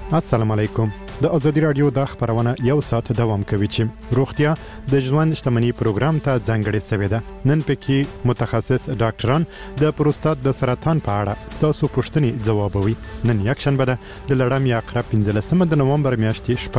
السلام علیکم. د ازادي رادیو د خبرونه یو ساعت دوام کوي چې روغتیا د ژوند شتمنۍ پروګرام ته ځانګړی شوی ده. نن پکې متخصص ډاکټران د پروستات د سرطان په اړه ستاسو پوښتنې ځوابوي. نن یک شنبه ده د لړم یا عقرب 15 د نومبر میاشتې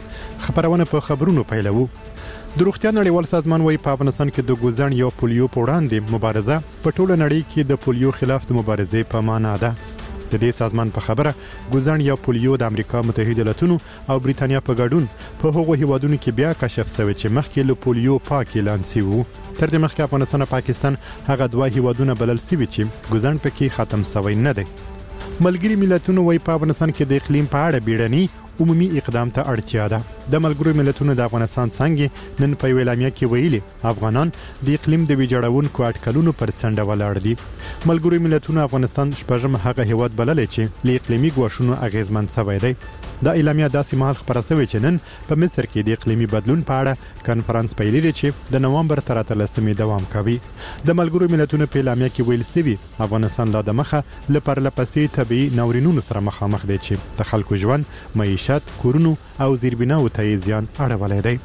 6 خبرونه په خبرونو پیلوو. د روغتیا نړیوال سازمان وايي په افغانستان کې د ګوزن یا پولیو په وړاندې مبارزه په ټوله نړۍ کې د پولیو خلاف د مبارزې په معنا ده. د دې سازمان په خبره ګوزن یا پولیو د امریکا متحده ایالاتونو او بریتانیا په ګډون په هغو هیوادونو کې بیا کشف شوی چې مخکې له پولیو پاک اعلان شوی وو. تر دې مخکې افغانستان او پاکستان هغه دوه هیوادونه بلل شوی چې ګوزن پکې ختم شوی نه دی. ملګری ملتونو وايي په افغانستان کې د اقلیم په اړه بیړني عمومي اقدام ته اړتیا ده. د ملګرو ملتونو د افغانستان څنګه نن په ویلامیا کې ویلي افغانان د اقلیم د ویجاړونکو اټکلونو پر څنډه ولاړ دي. ملګرو ملتونو افغانستان شپږم هغه هیواد بللې چې له اقلیمي ګواښونو اغیزمن شوی دی. د اعلامیه داسې مهال خبره شوې چې نن په مصر کې د اقلیمي بدلون په اړه کانفرنس پیلېږي چې د نومبر تر 13 دوام کوي. د ملګرو ملتونو په اعلامیه کې ویل شوی افغانستان لا د مخه لپاره لپسې طبي ناورینونو سره مخامخ دی چې د خلکو ژوند، معیشت، کورونو او زیربناو ته زیان اړولی دی.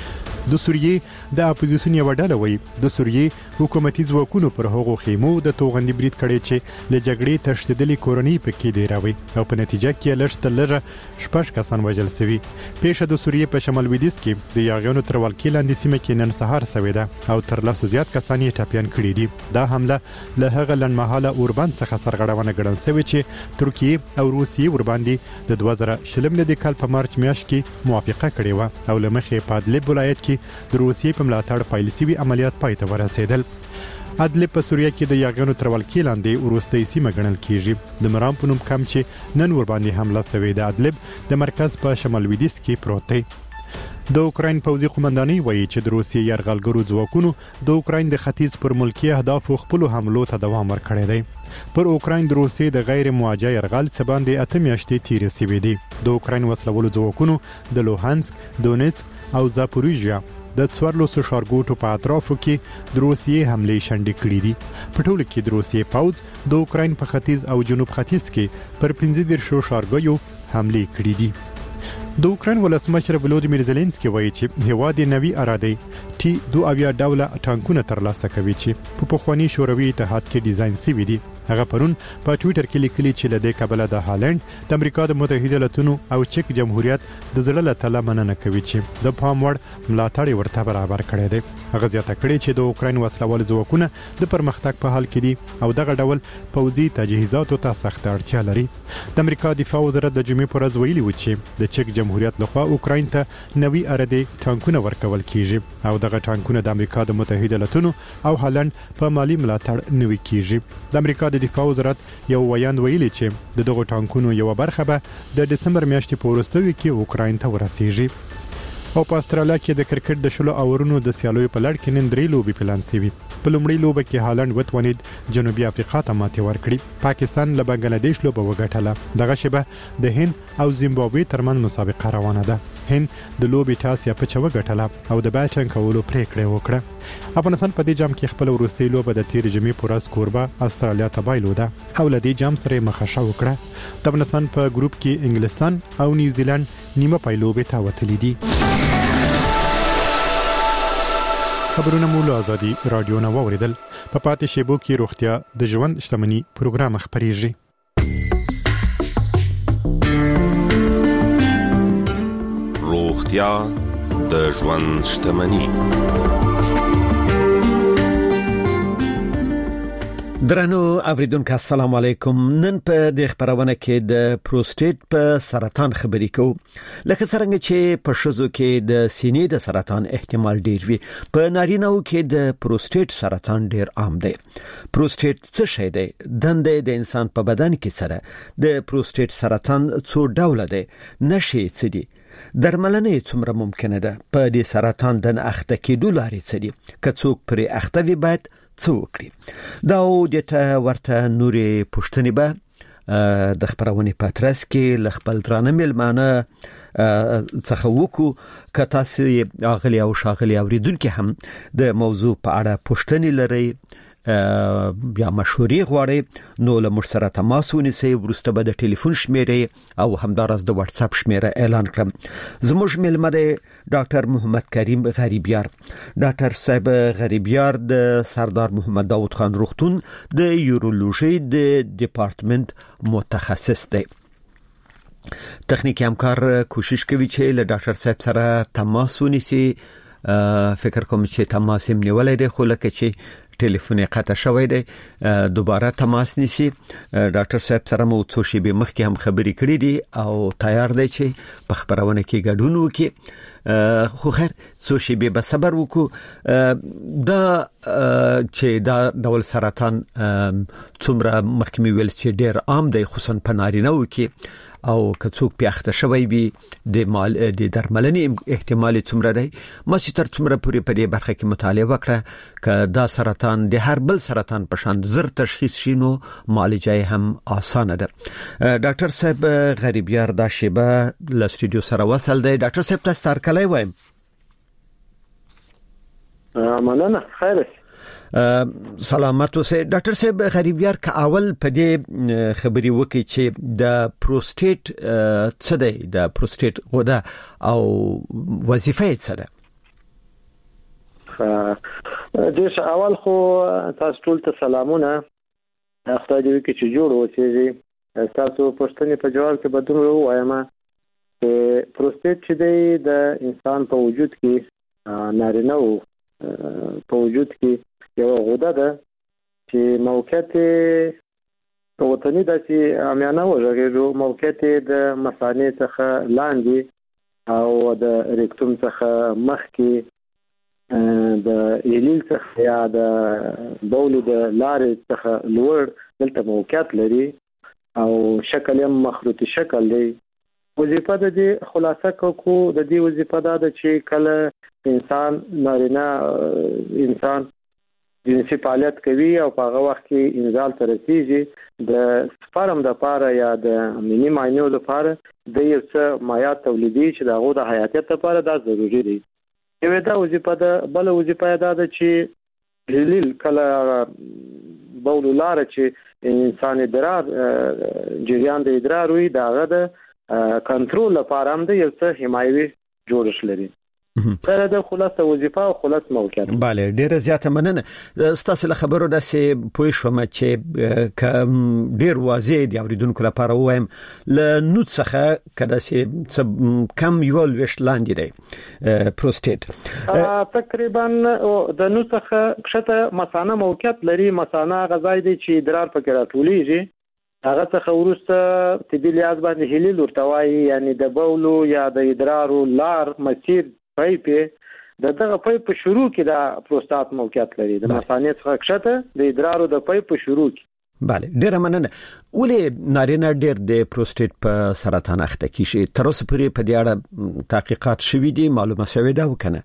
د سوریې د اپوزیسیون یو ډله وایي د سوریې حکومتي ځواکونو پر هغو خیمو د توغندي برید کړی چې له جګړې تښتېدلې کورنۍ پکې ډیروي او په نتیجه کې لږ تر لږه 6 کسان وژل شوي. پیښه د سوریې په شمال لویدیځ کې د یاغیانو تر ولکې لاندې سیمه کې نن سهار شوې ده او تر 200 زیات کسان یې ټپیان کړي دي. دا حمله له هغه لنډمهاله اوربند څخه سرغړونه ګڼل شوې چې ترکیه او روسیې ورباندې د 2020 کال په مارچ میاشت کې موافقه کړې و او لمخې په ادلب ولایت کې د روسیې په ملاتړ پیل شوي عملیات پای ته ورسېدل. ادلب په سوریه کې د یاغیانو تر ولکې لاندې وروستۍ سیمه ګڼل کیږي. د مرام په نوم کم چې نن ورباندې حمله شوې ده ادلب د مرکز په شمال لویدیځ کې پروت دی. د اوکراین پوځي قومندانۍ وایي چې د روسیې یرغلګرو ځواکونو د اوکراین د ختیځ پر ملکي اهدافو خپل حملو ته دوام ورکړی دی. پر اوکراین د روسیې د غیر موجه یرغل څخه باندې 8 میاشتې تیرې شوې دي. د اوکراین وسلوالو ځواکونو د لوهانسک، دونیتسک او زاپوریژیا د 14 ښارګوټو په اطرافو کې د روسیې حملې شنډې کړې دي. په ټوله کې د روسیې پوځ د اوکراین په ختیځ او جنوب ختیځ کې پر 15 ښارګوټو حملې کړې دي. د اوکراین ولسمشر ولودیمیر زيلنسکي وایي چې هیواد نوي اراده T-2 ډوله ټانکونه ترلاسه کوي چې په پخوانی شوروي اتحاد کې ډیزاین شوي دي. هغه پرون په ټوئیټر کې لیکلي چې له دې کبله د هالند، د امریکا د متحده ایالاتونو او چک جمهوریت د زړه له تله مننه کوي چې د پام وړ ملاتړ ورته برابر کړی دی. هغه زیاته کړې چې د اوکراین وسلوال ځواکونه د پرمختګ په حال کې دي او دغه ډول پوځي تجهیزاتو ته سخت اړتیا لري. د امریکا دفاع وزارت د جمعې پر ورځ ویلي و چې د چک جمهوریت لخوا اوکراین ته نوي اراده ټانکونه ورکول کیږي او دغه ټانکونه د امریکا د متحده ایالاتونو او هالند په مالی ملاتړ نوي کیږي. د امریکا د دفاع وزارت یو ویاند ویلي چې دغه ټانکونو یو برخه به د دسمبر میاشتې په وروستیو کې اوکراین ته ورسیږي. او په استرالیا کې د کرکټ د شلو اورونو د سیالیو په لړ کې نن 3 لوبې پلان شوي. په لومړۍ لوبه کې هالند وتوانید جنوبي افریقا ته ماتې ورکړي. پاکستان له بنگلاديش لوبه وګټله. دغه شبه د هند او زیمبابوې ترمن مسابقه روانه ده. هند د لوبې ټاس یا پچه وګټله او د بیټینګ کولو پریکړه وکړه. افغانستان په دې جام کې خپل وروستۍ لوبه د تیر جمعې پر ورځ کوربه استرالیا ته بایلوده او له دې جام سره مخه وکړه. د افغانستان په ګروپ کې انګلستان او نیوزیلند نیمه پایلوبې ته وتلي دي. خبرونه مو له ازادي رادیو نه واوریدل. په پاتې شیبو کې روغتیا د ژوند شتمنۍ پروګرام خبرېږي. روغتیا د ژوند شتمنۍ. درنو اوریدونکو السلام علیکم. نن په د خبرونه کې د پروستات په سرطان خبرې کوو. لکه څنګه چې په شذو کې د سینې د سرطان احتمال ډیر وي، په نارینه‌و کې د پروستات سرطان ډیر عام دی. پروستات څه شی دی؟ دنده د انسان په بدن کې سره د پروستات سرطان څو ډوله دی؟ نشي څه دي؟ درملنه څومره ممکنه ده؟ په دې سرطان د اخته کېدو لارې څه دي؟ که څوک پرې اخته وي باید څه وکړي؟ دا او دته ورته نورې پوښتنې به د خبرونې پاترس کې ل خپل درانه ملمانه څخه وکړو. که تاسو اغلی او شاغلی اوریدونکو هم د موضوع په اړه پوښتنې لرئ یا مشورې غواړي نو له موږ سره تماس ونیسئ. وروسته به د ټلیفون شمیرې او همدارس د واتس اپ شمیره اعلان کړم. زموږ ملمه دی ډاکټر محمد کریم غریبیار. ډاکټر صاحب غریبیار د سردار محمد داود خان روغتون د یورولوژي د ډپارټمنټ متخصص دی. تخنیکی همکار کوشش کوي چې له ډاکټر صاحب سره تماس ونیسي. فکر کوم چې تماس یې نیولای دی، خو لکه چې ټلیفون یې قطع شوی دی دوباره تماس نیسي. ډاکټر صاحب سره مو څو شېبې مخکې هم خبرې کړې دي او تیار دی چې په خبرونه کې ګډون وکړي. خو خیر څو شېبې به صبر وکړو. دا چې دا ډول سرطان څومره مخکې مې ویل چې ډېر عام دی، خصوصا په نارینه‌و کې، او که څوک پیاخته شوی وي د درملنې احتمال څومره دی. ما چې تر څومره پورې په دې برخه کې مطالعه وکړه که دا سرطان د هر بل سرطان په شان زر تشخیص شي نو معالجه هم اسانه ده. ډاکټر صاحب غریبیار دا شیبه له استودیو سره وصل دی. ډاکټر صاحب تاسو ترکلای وایم. مننه، خیر سلامت اوسئ. ډاکټر صاحب غریبیار که اول په دې خبري وکړي چې د پروستیت څه دی، د پروستیت غده او وظیفه یې څه ده؟ د اول خو تاسو ټول ته سلامونه. خدای دې وکړي چې جوړ اوسئ. تاسو پښتنې په جواب کې بدون وایم چې پروستیت چې دی د انسان په وجود کې نارینه په وجود کې یو غده ده چې موقعیت په وطني داسې امیانه وژغېږو، موقعیت د مثانې څخه لاندې او د ریکټوم څخه مخکې د ایلیل څخه یا د بول د لارې څخه لوړ دلته موقعیت لري او شکل یې مخروطي شکل دی. وظیفه د دې خلاصه کو د دې وظیفه ده چې کله انسان نارینه انسان جنسي فعالیت کوي او په هغه وخت کې انزال ته رسیږي د سپرم د لپاره یا د مني ماینو لپاره د یو څه مایعات تولیدي چې د هغو د حیاتیت لپاره دا ضروري دي. یوه دا وظیفه ده. بل وظیفه دا ده چې هلیل کله بول لاره چې انسان ادرار جریان د ادرار وي دا هغه د کنټرول لپاره هم د یو څه حمایوي جوړښت لري. دا د خلاصه وظیفه او خلاص موقعیت. بله، ډیره زیاته مننه. ستاسو له خبرو داسې پوه شوم چې ډیر واضح دی اوریدونکو لپاره وایم له نوت څخه کدا چې کم یو لويشت لاندې دی پروستیت تقریبا د نوت څخه کښته مثانه موقعیت لري. مثانه غذای دی چې ادرار پکې راټولیږي. هغه څخه ورسته طبي لحاظ باندې هلیل ورته وایي، یعنی د بولو یا د ادرارو لار مسیر پایپ دغه پایپ په شروع کې د پروستات موقعیت لري. د مثانې څخه کښته د ادرارو د پایپ په شروع کې. بله، ډیره مننه. ولې نارینه ډیر د پروستیت په سرطان اخته کیږي؟ تر اوسه پورې په دې اړه تحقیقات شوي دي، معلومه شوې ده وکنه؟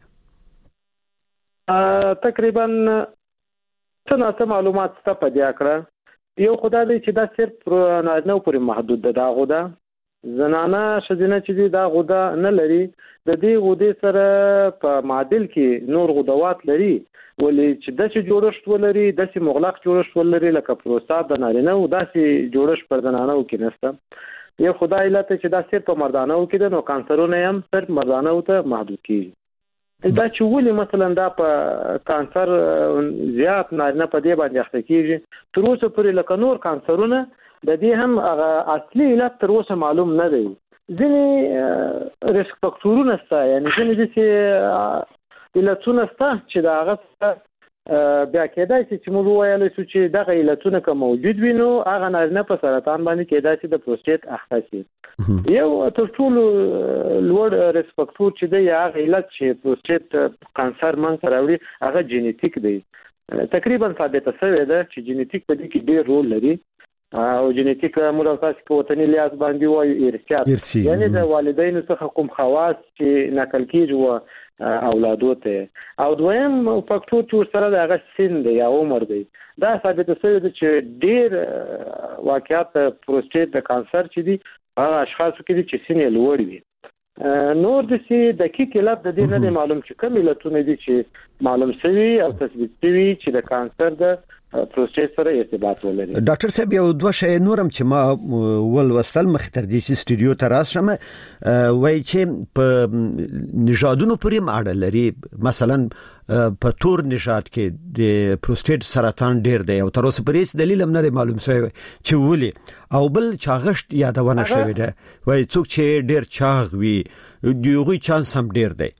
تقریبا څه معلومات ست په دې اړه. یو خدای دی چې دا صرف نارینه پورې محدود ده. دا غوده زنانه شذینه چې دا غوده نه لري. د دې غوده سره په معادل کې نور غدوات لري، ولې چې داسې جوړښت ولري، داسې مغلق جوړښت ولري لکه پروستات د نارینه او داسې جوړښت پر زنانه کې نشته. یو خدای علت چې دا صرف په مردانه کې ده، نو کانسرونه هم صرف مردانه ته محدود کیږي. دا چې ولې مثلا دا په کانسر زیات نارینه په دې باندې اخته کیږي، تر اوسه پورې لکه نور کانسرونه د دې هم اصلي علت تر اوسه معلوم نه دی. ځینې ریسک فاکتورونه شته، یعنی ځینې داسې علتونه شته چې د هغه بیا کېدای شي چې موږ وویلی شو چې دغه علتونه که موجود وي نو هغه نارینه په سرطان باندې کېدای شي د پروستیت اخته شي. یو تر ټولو لوړ ریسک فاکتور چې دی هغه علت چې پروستیت کانسر منځته راوړي هغه جینیتیک دی. تقریبا ثابته شوې ده چې جینیتیک په دې کې ډېر رول لري او جینیتیک موږ تاسو په وطني لحاظ باندې وایو ارثیات، یعنی د والدینو څخه کوم خواص چې نقل کیږي اولادو ته. او دویم فاکتور چې سره د هغه سن دی یا عمر دی. دا ثابته شوې ده چې ډېر واقعیت پروستیت د کانسر چې دي هغه اشخاصو کې دي چې سن یې لوړ وي. نور د سي دقیق علت د دې نه معلوم چې کوم علتونه دي چې معلوم شوي او تثبیت شوي چې د کانسر د پروستیت سره ارتباط ولري. ډاکټر صاحب یو دوه شی نورم چې ما ولوستل مخ تر دې سټوډیو ته راشم وای چې په نژادونو پورې اړه لري. مثلا په تور نژاد کې د پروستیت سرطان ډیر دی او تر اوسه پرې هیڅ دلیل هم نه معلوم شوی چې ولې. او بل چاغښت یادونه شوی دی وای څوک چې ډیر چاغ وي دیوغي چانس هم ډیر دی.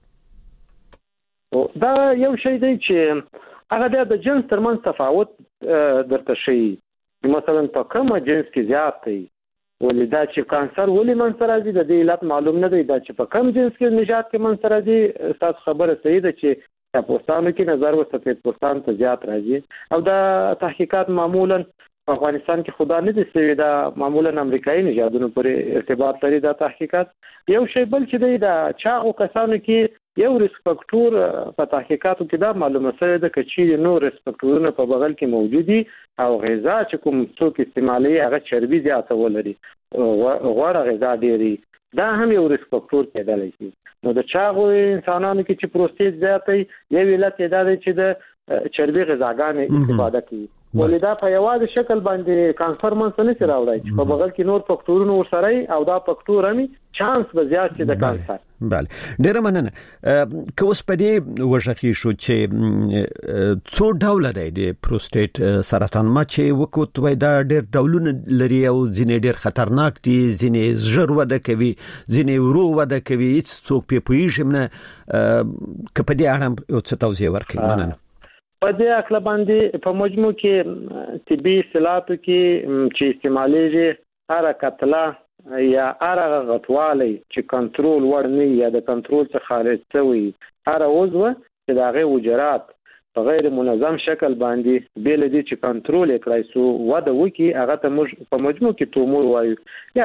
دا یو شی دی چې هغه د جنس ترمن تفاوت درته شي. مثلا په کومه جنس کې زیات دی ولې دا چې کانسر ولې منځ راځي د دې علت معلوم نه دی. دا چې په کوم جنس کې نژاد کې منځ راځي تاسو خبره صحیح ده چې پاکستان کې نظر وسپید پاکستان ته زیات راځي او دا تحقیقات معمولا په افغانستان کې خدا نه دي سوي. دا معمولا امریکایي نژادونو پورې ارتباط لري دا تحقیقات. یو شی بل چې دی دا چاغو کسانو کې یو ریسک فاکټور په تحقیقاتو کې دا معلومه شوې ده چې نو ریسک فاکټورونه په بغل کې موجود دي او غذا چې کوم څوک استعمالي هغه چربي زیاته ولري غوړه غذا ډېری دا هم یو ریسک فاکټور کېدلی شي. نو د چاغو انسانانو کې چې پروستیت زیاتې یو علت دا دی چې د چربي غذاګانې استفاده کوي ولې دا په یوازې شکل باندې کانسر منځ نه راوړي چې په بغل کې نور فاکټورونه ورسره او دا فاکټور هم چانس به زیات شي د کانسر. بله ډیره مننه. که اوس په دې وژغي شو چې څو ډول دی د پروستیت سرطان ما چې وکوت وای دا ډیر ډولونه لري او ځینې ډیر خطرناک دي ځینې ژر وده کوي ځینې ورو وده کوي هیڅ څوک په پویژم نه. که په دې اړه یو څه توضیح ورکړئ. مننه. په دې اکل باندې په مجموع کې طبي اصطلاحاتو کې چې استعمالېږي هر کتله یا هر غټوالی چې کنټرول وړ نه یا د کنټرول څخه خارج شوی هر عضو چې د هغه حجرات په غیر منظم شکل باندې بیل دي چې کنټرول کړای سو وده وکي هغه ته موږ په مجموع کې تومور وایو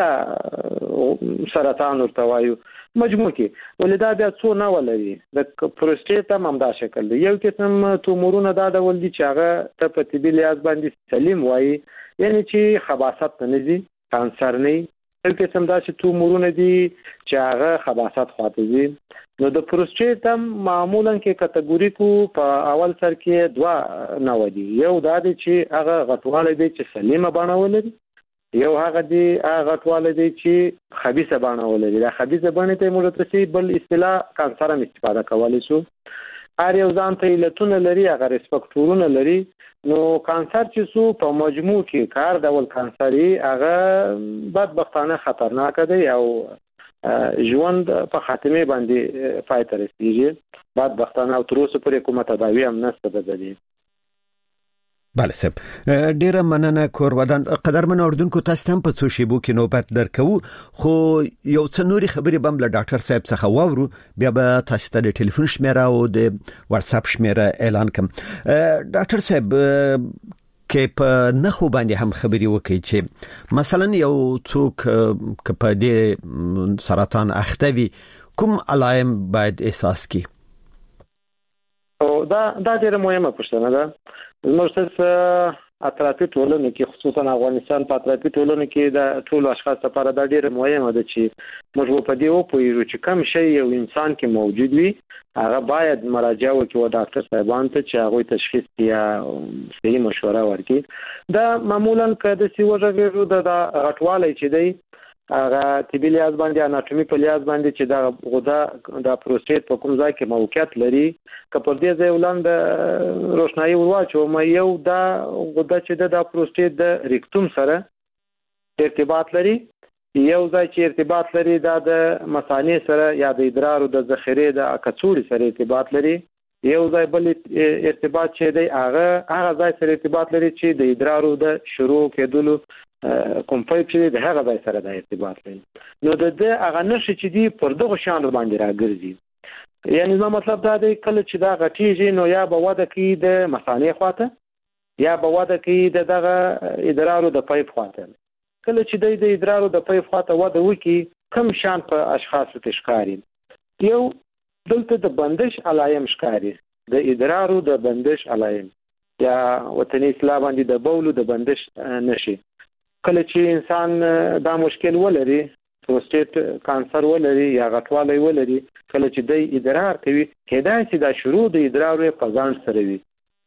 یا سرطان ورته وایو مجموع کې. ولدا بیا څو نه ولري د پروستیت هم دا شکل دی. یو قسم تومورونه دا ډول دي چې هغه ته په طبي لحاظ باندې سلیم وایي یعنی چې خباثت نه دي کانسر نه. یو قسم دا چې تومورونه دي چې هغه خباثت خواته دي. نو د پروستیت هم معمولا کې کټګوریکو په اول سر کې دوا نه ودی. یو دا دی چې هغه غټواله دی چې سلیمه بڼه ولري یو هغه دی هغه غټواله دی چې خبيثه بڼه ولري. دا خبيثه بڼه ته موږ ته بل اصطلاح کانسر هم استفاده کولی شو. هر یو ځان ته علتونه لري هغه ریسک فاکټورونه لري. نو کانسر چې سو په مجموع کې کار ډول کانسري هغه بدبختانه خطرناک دی او ژوند په خاتمه باندې پای ته رسیږي. بدبختانه او تر اوسه پورې کومه تداوی هم نشته ده. بله صاحب ډیره مننه کورودان. قدرمن اوردونکو تاسو هم په څو شیبو کې نوبت درکو خو یو څه نوري خبرې بم له ډاکټر صاحب څخه واورو بیا به تاسو ته د ټلیفون شمیره او د واتس اپ شمیره اعلان کوم. ډاکټر صاحب کې په نخو باندې هم خبري وکړي چې مثلا یو څوک ک په دې سرطان اخته وي کوم علائم باید احساس کی؟ او دا ډیره مهمه پوښتنه ده. زموږ اطرافي ټولنه کې خصوصا افغانستان په اطرافي ټولنه کې د ټول اشخاص لپاره دا ډیره مهمه ده چې موږ په دې وپوهیږو چې کوم شی یو انسان کې موجود وي هغه باید مراجعه وکړي او ډاکټر صاحبان ته چې هغه تشخیص یا صحیح مشوره ورکړي. دا معمولا کده سی وژغېږي د غټوالی چې دی هغه طبي لحاظ باندې اناټومي په لحاظ باندې چې دا غده د پروستیت په کوم ځای کې موقعیت لري که پر دې ځای ولاند روشنايي ورواچو یو دا غده چې د پروستیت د ریکټوم سره ارتباط لري یو ځای چې ارتباط لري دا د مثانې سره یا د ادرار او د ذخیره د کڅوړي سره ارتباط لري یو ځای بل ارتباط چې دی هغه ځای سره ارتباط لري چې د ادرار او د شروع کېدلو کوم پایپ چې د هغه ځای سره د ارتباط لري. نو د هغه نشي چې دی پر دغه شانو باندې راګرځي. یعنی نو مطلب دا دی کله چې دا غټیږي نو یا به وده کوي د مثانې خواته یا به وده کوي دغه ادرارو د پایپ خواته. کله چې د ادرارو د پایپ خواته وده وکي کم شان په اشخاصو کې ښکاري. یو دلته د بندش علایم ښکاري د ادرارو د بندش علایم یا وطني اصطلاح باندې د بولو د بندش نشي. کله چې انسان دا مشکل ولري پروستیت کانسر ولري یا غټوالی ولري کله چې د ادرار کوي کېدای شي دا شروع د ادرار په ځان سره وي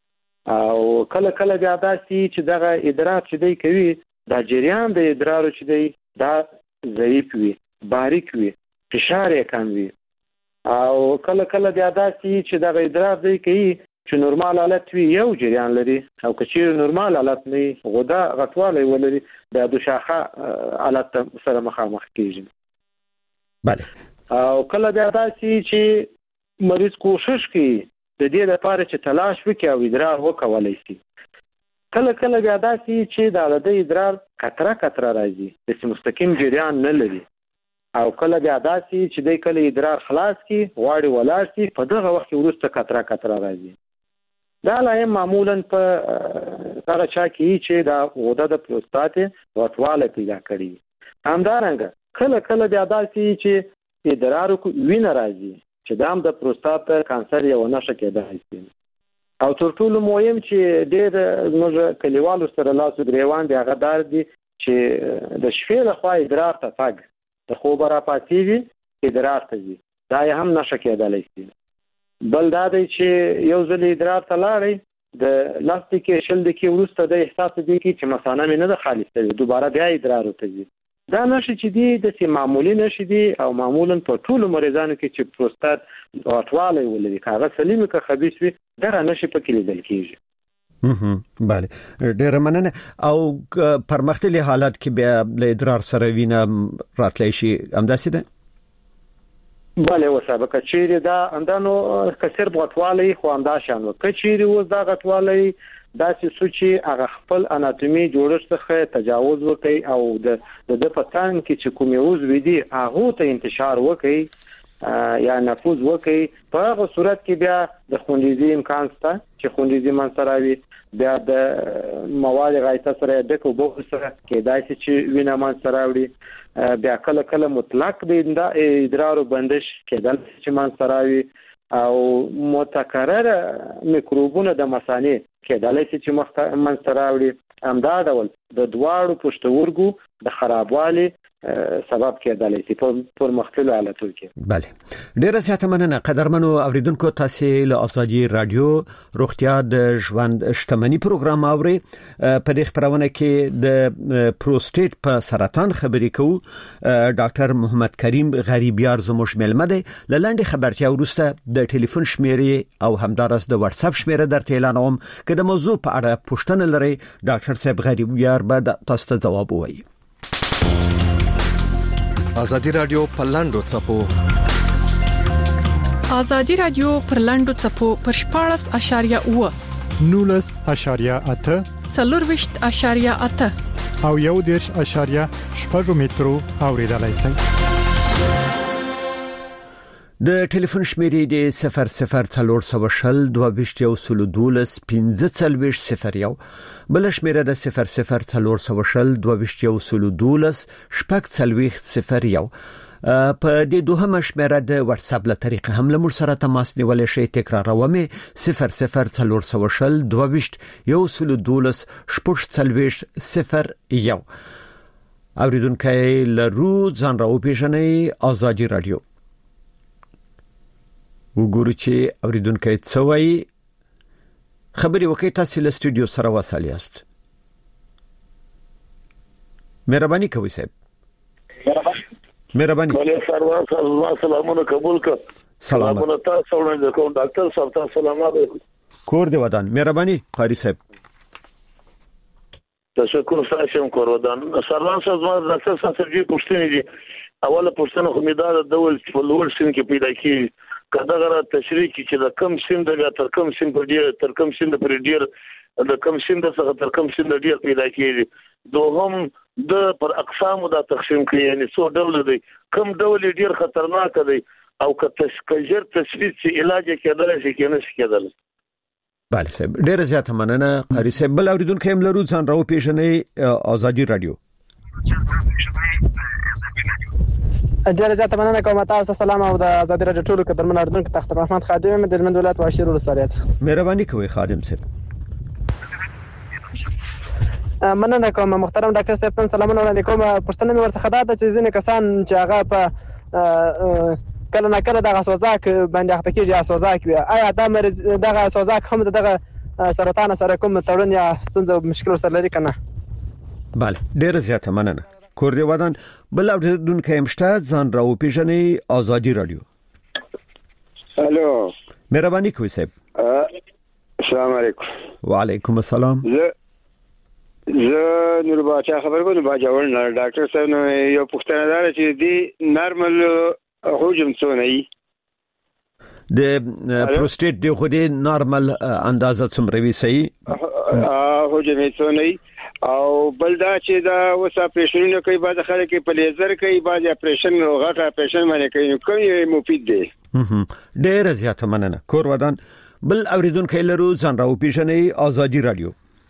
او کله کله بیا داسې چې دغه ادرار چې دی کوي دا جریان د ادرارو چې دی دا ضعیف وي، باریک وي، فشار یې کم وي. او کله کله بیا داسې چې دغه ادرار دی کوي چې نورمال حالت وي یو جریان لري، او که چیرې نورمال حالت نه وي غده غټوالی ولري بیا دوشاخه حالت سره مخامخ کیږي. بله. او کله بیا داسې چې مریض کوشش کوي د دې لپاره چې تلاش وکړي او ادرار وکولای شي. کله کله بیا داسې چې د ادرار قطره قطره راځي، د مستقیم جریان نه لري. او کله بیا داسې چې د کله ادرار خلاص کی غواړي ولاړ شي، په دغه وخت وروسته قطره قطره راځي. دا لایم معمولا په هغه چا کې چې دا غده د پروستات غټوالی پیدا کړي. همدارنګه کله کله بیا داسې چې ادرار وینه راځي چې دا هم د پروستات کانسر یو نښه کېدای شي. او تر ټولو مهم چې ډېر موږ کلیوالو سره لاس و ګرېوان دی هغه دار دي چې د شپې لخوا ادرار ته تګ، د خوبه راپاڅېږي ادرار ته ځي، دا یې هم نښه کېدلی شي. بل دا دی چې یو ځل ادرار ته لاړئ د 10 دقیقې 20 دقیقې وروسته د احساس دی چې مثانه مې نه ده خالي شوې، دوباره بیا ادرار ته ځي. دا نښې چې دي داسې معمولي نښې دي او معمولا په ټولو مریضانو کې چې پروستات غټوالی ولري، که هغه سلیم وي که خبیث وي، دغه نښې پکې لیدل کېږي. بله، ډېره مننه. او پرمختللي حالت کې بیا له ادرار سره وینه راتلی شي، همداسې ده؟ بله وصابه که چیرې دا همدانو که صرف غټوالی خو همدا شان و، که چیرې اوس دا غټوالی داسې څو چې هغه خپل اناتومي جوړښت څخه تجاوز وکړي او د په تن کې چې کومې عضوې دي هغو ته انتشار وکړي یا نفوذ وکړي، په هغه صورت کې بیا د خونریزي امکان شته چې خونریزي منځته راوي. بیا د مواد غایطه سره ډک اوبو سره کېدای شي چې وینه منځته راوړي. بیا کله کله مطلق د ادرارو بندش کېدل چې منځته راوي، او متکرر میکروبونه د مثانې کېدلی شي چې منځته راوړي. همدا ډول د دواړو پښتورګو د خرابوالي سبب کېدلی شي په مختلفو حالتو کې. بله، ډیره زیاته مننه. قدرمنو اوریدونکو، تاسو له آزادي رادیو روغتیا د ژوند شتمنۍ پروګرام اورئ. په دې خبرونه کې د پروستات په سرطان خبرې کوو. ډاکټر محمد کریم غریبیار زموږ ملمه دی. لاندې خبرتیا وروسته د ټلیفون شمیرې او همدارس د واتس اپ شمیره درته اعلانوم که د موضوع په اړه پوښتنه لرئ. ډاکټر صاحب غریبیار به تاسو ته ځواب ووایي. آزادی رادیو پر لاندو چپو آزادی رادیو پر لاندو چپو پر 14.9 19.8 4.8 او 1.8 مترو اوریدلای شئ. د ټلیفون شمیرې د 004022121540 بل شمیره د 004022121540 په دې دوهمه شمیره د واتس اپ له طریقې هم له موږ سره تماس نیولای شئ. تکراروم 004022121540 اوریدونکو لرو ځان راو پیژنئ. آزادي رادیو وګورئ چې اوریدونکو څه وایي. خبري وکړئ. تاسو له سټوډیو سره وصل یاست. مهرباني کوئ صاحب. مهرباني. سلامونه قبول کړ. سلامونه تاسو وړاندې کوم ډاکټر صاحب. تاسو سلامات کور دی ودان. مهرباني قاری صاحب. تشکر ساشم کور ودان. سلام صاحب ډاکټر صاحب جی پوښتنه دي. اوله پوښتنه خو می دا د ډول په لوړ سن کې پیدا کیږي. کله غره تشریح چې د کم سن د تر کم سن په ډیر تر کم سن د پر ډیر د کم سن د څخه تر کم سن د ډیر پیدا کیږي. دوهم د پر اقسام دا تقسیم کړي، یعنی څو ډول دي، کم ډول ډیر خطرناک دی او که تشخیص تشخیص علاج کېدل شي کې نه شي کېدل. بله صاحب، ډیره زیاته مننه قاری صاحب. بل اوریدونکو هم لرو ځان راو پیژنئ. آزادي رادیو. ډیره زیاته مننه کوم. تاسو سلام او د آزادي رادیو ټولو قدرمن اوریدونکو ته اختر رحمت خادم د هلمند ولایت واشیر ولسوالۍ څخه. مهرباني کوئ خادم صاحب. مننه کوم محترم ډاکټر صاحب. تاسو سلامونه وړاندې کوم. پښتنه مې ورڅخه دا چې ځینې کسان چې هغه په کله نه کله دغه سوزاک باندې اخته کېږي، سوزاک وي. آیا دا مرز دغه سوزاک هم دغه سرطان سره کوم تړون یا ستونزه مشکل سره لري کنه؟ بله ډیر زیاته مننه. کور دی ودان بل اوریدونکو همشته ځان راو پیژنې آزادی رادیو. الو مهرباني کوئ صاحب. السلام علیکم. وعلیکم السلام. زه نور باچا خبر کوم باجوړ نه ډاکټر صاحب نو یو پوښتنه ده چې دی نارمل حجم څونه ای د پروستیټ دی خو دی نارمل اندازه څومره وی صحیح حجم څونه ای او بل دا چې دا اوس اپریشنونه کوي بعض خلک په لیزر کوي بعض اپریشن غټ اپریشن باندې کوي نو کوم مفید دی؟ ډیر زیاته مننه. کور ودان بل اوریدونکو لرو ځان راو پیژنې آزادی رادیو.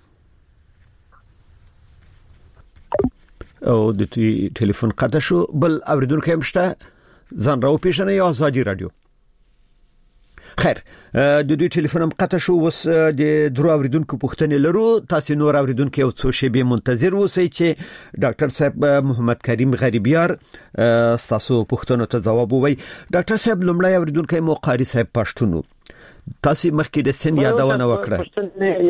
او د ټلیفون قطع شو. بل اوریدونکو همشته ځان راو پیژنې آزادی رادیو. خیر د دوی ټلیفون هم قطع شو. وس د درو اوریدونکو پوښتنې لرو. تاسو نور اوریدونکو یو څو شیبې منتظر اوسئ چې ډاکټر صاحب محمد کریم غریبیار تاسو پوښتنو ته جواب ووایي. ډاکټر صاحب لومړی اوریدونکو مو قاری صاحب پښتونو تاسو مخکې د سن یادونه وکړه. پښتنې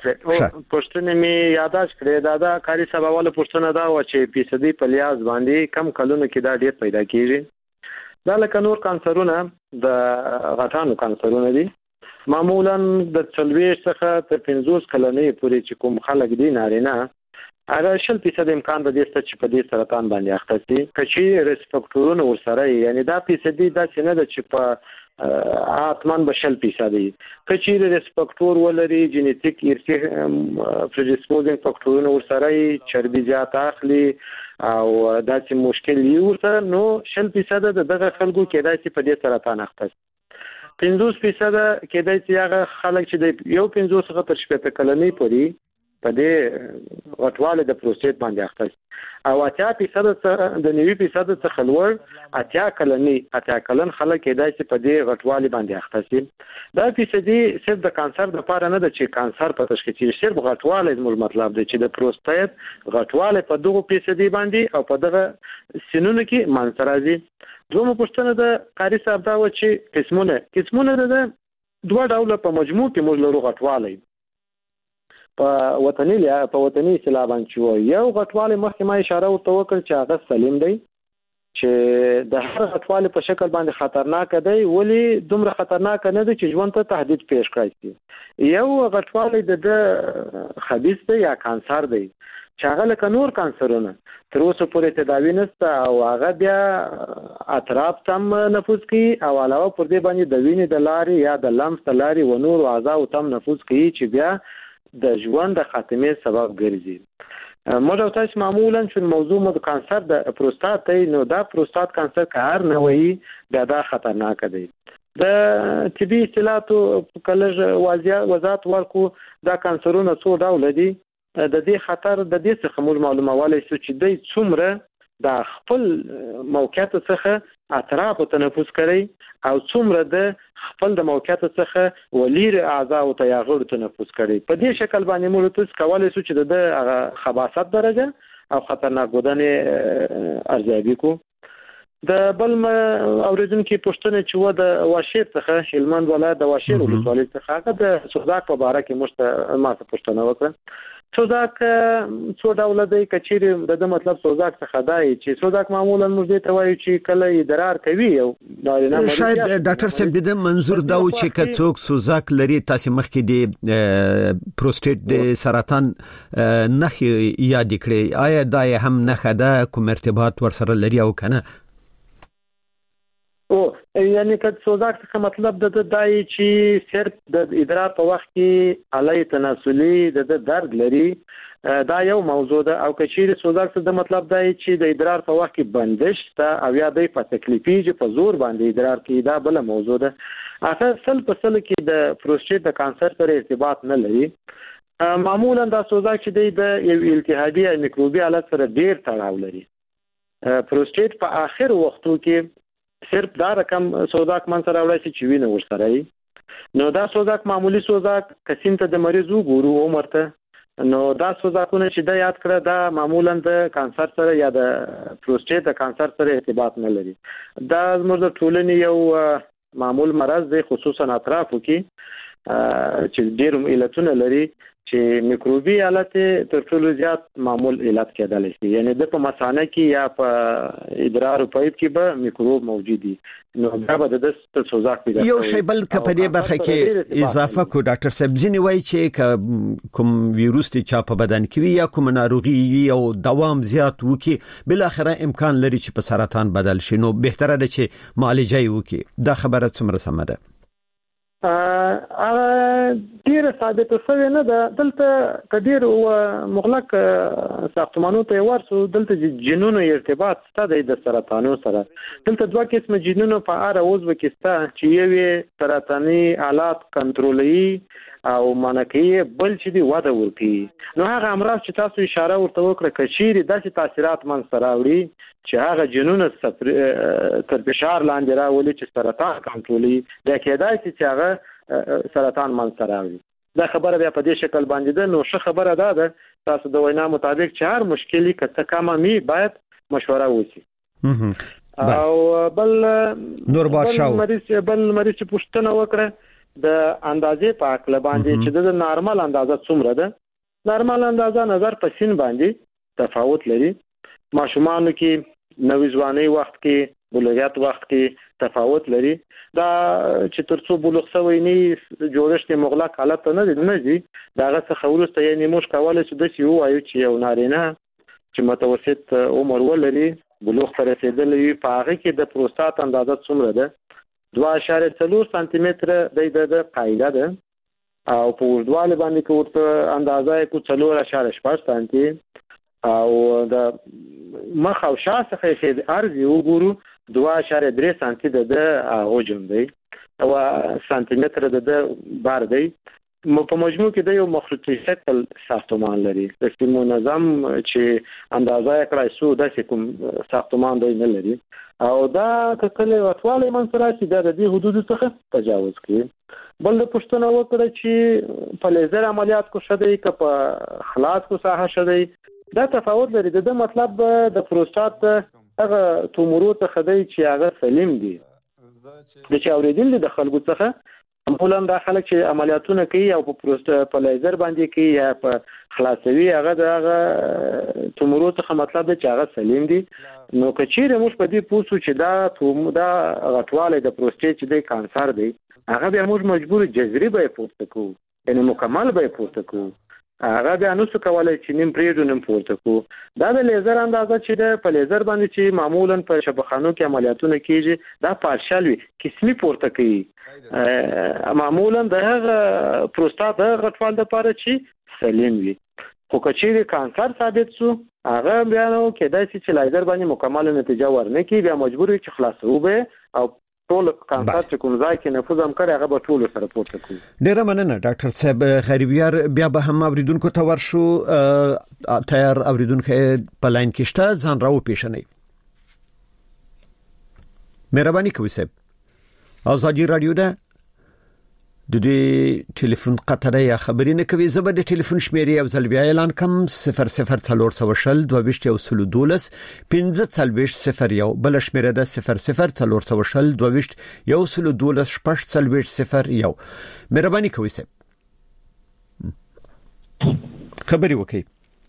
یاداش کړې دا قاری صاحب اوله پښتنه دا و چې فیصدي په لیاز باندې کم کلونو کې دا ډیر پیدا کیږي. دا لکه نور کانسرونه د غټانو کانسرونه دي. معمولا د 40 څخه تر 50 کلنې پورې چې کوم خلک دي نارینه هغه 100% امکان د دې چې په دې سرطان باندې اخته شي. کچې ریسک فاکټورونه ورسره یعنی دا فیصدي دا چې نه د چې په اتمن به 100% دي. کچې ریسک فاکټور ولري جینیټیک ارثي پریډیسپوزینګ فاکټورونه ورسره چربي زیات اخلي او دا چې مشکل یې ورته نو 100% د دغه خلکو کېدای شي په دې سرطان اخته شي. 50% کېدای شي هغه خلک چې د یو 50 څخه تر 60 کلنې پورې په دې غټواله د پروستیټ باندې اخته شي او 80% د 90% څخه لوړ 80 کلن خلک کېدای شي په دې غټواله باندې اخته شي. دا فیصدي صرف د کانسر د لپاره نه ده چې کانسر په تشخیص کې صرف غټواله زموږ مطلب دی چې د پروستیټ غټواله په دغه فیصدي باندې او په دغه سینونو کې منځ راځي. دومره پښتنه د قاری صاحب دا و چې قسمونه د دوه ډول په مجموع کې موږ لرو غټواله په وطني اصطلاح باندې یو غټواله مخکې ما اشاره ورته وکړ چې هغه سلیم دی چې د هر غټواله په شکل باندې خطرناک دی ولی دومره خطرناک نه دی چې ژوند ته تهدید پیښ کړي. یو غټواله د خبيث دی یا کانسر دی چې هغه لکه نور کانسرونه تر اوسه پورې تداوی نشته او هغه بیا اطراف تم نفوذ کوي او علاوه پر دې باندې د وینې د لارې یا د لمس د لارې و نور اعضاء تم نفوذ کوي چې بیا د ژوند د خاتمه سبب ګرځي. موږ تاسو معمولا چې موضوع د کانسر د پروستات نو دا پروستات کانسر کار نه وایي دا خطرناک دی. د طبي اصطلاحاتو کله وضاحت ورکو دا کانسرونه څو ډول دي. د دې خطر د دې څخه موږ معلوموالی شو چې د څومره د خپل موقعیت څخه اطراف تنفس کوي او څومره د خپل د موقعیت څخه ولیر اعضاء او تیاغړ تنفس کوي. په دې شکل باندې موږ تاسو کولای شو چې د خباثت درجه او خطرناک بودن ارزیابي کو. د بل اوریدونکو پښتنه چې و د واشیر څخه هلمند ولایت د واشیر ولسوالۍ څخه هغه د سوزاک په اړه کې ما ته پښتنه وکړه. سوزاک څو ډول دی کچېری د مطلب سوزاک څخه دی چې سوزاک معمولا موږ ته وایو چې کله ادرار کوي او شاید ډاکټر صاحب د منظور دا و چې کڅوک سوزاک لري تاسو مخکې د پروستیټ د سرطان نخي یاد کړی آیا دا هم نخه ده کوم ارتباط ورسره لري او کنه؟ یعنی که سوزاک څخه مطلب د دای چې صرف د ادرار په وخت کې علي تناسلي د درد لري دا یو موضوع ده او کچېری سوزاک څخه د مطلب دی چې د ادرار په وخت کې بندش ته او یا د په تکلیفي چې په زور باندې ادرار کې دا بل موضوع ده. اساس په سل کې د پروستیټ د کانسر سره ارتباط نه لري. معمولا دا سوزاک چې د یو التهابي یا میکروبي حالت سره ډیر تړاو لري. پروستیټ په اخر وختو کې صرف دا رقم سوزاک من سره وړي چې وینه ورسره نو دا سوزاک معمولی سوزاک کسین ته د مریض وګورو عمر ته نو دا سوزاکونه چې دا یاد کړه دا معمولا د کانسر سره یا د پروستیټ د کانسر سره ارتباط نه لري. دا زموږ د ټولنې یو معمول مرض دی خصوصا اطرافو کې چې ډېر علتونه لري چې میکروبي حالت تر ټولو زیات معمول علت کېدلی شي، یعنی د په مثانه کې یا په ادرار او پایپ کې به میکروب موجود دي، نو دا به د سوزاک پیدا کوي. یو شی بل په دې برخه کې اضافه کو ډاکټر صاحب ځینې وایي چې کوم ویروس چې په بدن کې وي یا کوم ناروغي او دوام زیات وکي بل اخره امکان لري چې په سرطان بدل شي، نو بهتره ده چې معالجه وکي. دا خبره څومره سمه ده؟ ډیره ثابته شوې نه ده. دلته کډیر او مغلق ساختمانو ته ورسو، دلته جنونو ارتباط ستاسو د سرطانو سره. دلته دوه قسم جنونو په اړه عضو کې ستا چې یو سرطاني حالات کنټرولوي او منکي، بل چې دی وده ورکي. نو هغه امراض چې تاسو اشاره ورته وکړه کچيري داسې تاثیرات منځ راوړي چې هغه جنونه تر فشار لاندې راولي چې سرطان کنټرولي، دا کېدای شي چې هغه سرطان منځ راوړي. دا خبره بیا په دې شکل باندې ده. نو ښه خبره ده تاسو د وینا مطابق چې هر مشکلي کته کمه می باید مشوره وشي. او بل نور بادشاہ بل مریض چې پوښتنه وکړه د اندازې په عقل باندې چې د نارمل اندازه څومره ده. نارمل اندازه نظر په سین باندې تفاوت لري. ماشومانو کې نوې ځواني وخت کې بلوغیت وخت کې تفاوت لري. دا چې ترڅو بلوغ شوی نه جوړښت مغلق حالت نه دي داغه څخه ورسته یې موږ کولای شو د یو وایو چې یو نارینه چې متوسط عمر ولري بلوغ ته رسیدلی په هغه کې د پروستات اندازه څومره ده 2.4 سانتي متر د قاعده ده او په وړاندې باندې کوته اندازه کو 4.8 سانتي او د مخ او شاته څخه عرض وګورو 2.3 سانتي د حجم دی او سانتي متر د بار دی. په مجموع کې د یو مخروطي شکل ساختمان لري. د منظم چې اندازه کړای شو د کوم ساختمان دی نه لري او دا کله وټواله منځره چې د دې حدود څخه تجاوز کوي. بل د پښتنه وکړه چې په لیزر عملیات کو شدی ک په خلاص کو ساحه شدی دا تفاوت لري. د مطلب د پروستات هغه تومورو ته خدای چې هغه سلیم دي د چا اوریدل د خلکو څخه معمولا د خلک چې عملیاتونه کوي او په پروستات په لیزر باندې کوي یا په خلاصوي هغه د تومورو څخه مطلب چې هغه سلیم دي. نو کچېره موږ په دې پوښتنه چې دا غټواله د پروستات چې د کانسر دی هغه به موږ مجبور جذري به پورته کوو، یعنی مکمل به پورته کوو. هغه بیا نو څه کولای چې نیم پریډو نیم پورته کوو. دا د لیزر اندازه چې د په لیزر باندې چې معمولا په شبخانو کې عملیاتونه کیږي دا پارشل وي قسمي پورته کوي. معمولا د هغه پروستات د غټوال لپاره چې سلیم وي. خو کچېره کانسر ثابت شو هغه بیا نو کېدای شي چې لیزر باندې مکمل نتیجه ورنکړي، بیا مجبور وي چې خلاصو به او ټول کانسر چې کوم ځای کې نفوذ هم کړی هغه به ټول سره پورته کوي. ډیره مننه ډاکټر صاحب. غریبیار بیا به هم اوریدونکو ته ورشو. تیار اوریدونکو په لاین کې شته ځان راو پیښنی. مهرباني کوئ صاحب. ازادي رادیو ده د دې ټلیفون قطره یا خبرینه کوي. زبر د ټلیفون شمیرې او ځل بیا اعلان کوم 0040 22 1540 بل شمیره ده 0040 22 1540. مهرباني کوئ صاحب خبري وکي.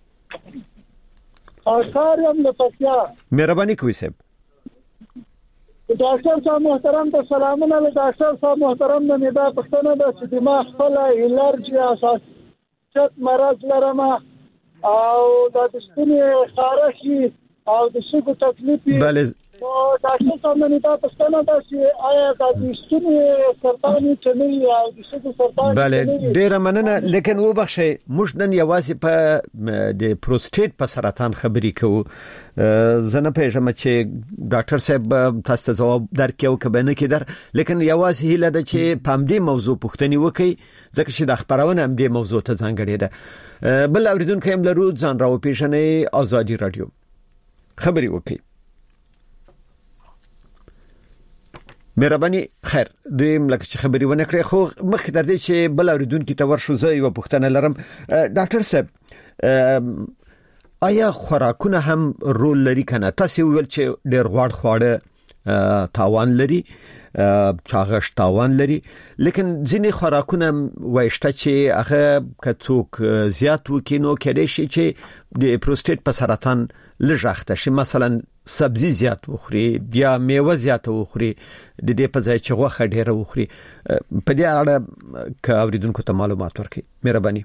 اخارم لپسیا مهرباني کوئ صاحب. ډاکټر صاحب محترم ته سلامونه. ډاکټر صاحب محترم د ندا پښتنه د دماغ خپل الرجی اساس مرض لرم او د ستوني خارشي او د شګو تکلیف. بله ډاکټر صاحب د ندا پښتنه د چې آیا د ستوني سرطان چې نه او د شګو سرطان. بله ډیره مننه. لیکن و بخښه موږ نن یوازې په د پروستات په سرطان خبرې کوو. زنه پېژم چې ډاکټر صاحب تاسو ته جواب درکو کبنه کې در، لیکن یوازې هله د چې پام دې موضوع پوښتنه وکي ځکه چې د خبرونه هم دې موضوع ته ځانګړې ده. بل اوریدونکو هم لرو ځان راو پیژنې. ازادي رادیو خبري وکي. مهرباني خیر دوی ملک چې خبري ونه کړې خو مخکې تر دې چې بل اوریدونکو ته ورشو زه یو پوښتنه لرم. ډاکټر صاحب آیا خوراکونه هم رول لري کنه؟ تاسو ویل چې ډېر غوړ خواړه تاوان لري چاغش تاوان لري لیکن ځینې خوراکونه وایشته چې هغه کڅوک زیات وکینو کېدای شي چې د پروستات په سرطان لږه شي مثلا سبزی زیات وخوري یا میوه زیات وخوري د دې په ځای چې غوښه ډیره وخوري په دې اړه که اوریدونکو ته معلومات ورکړي مهرباني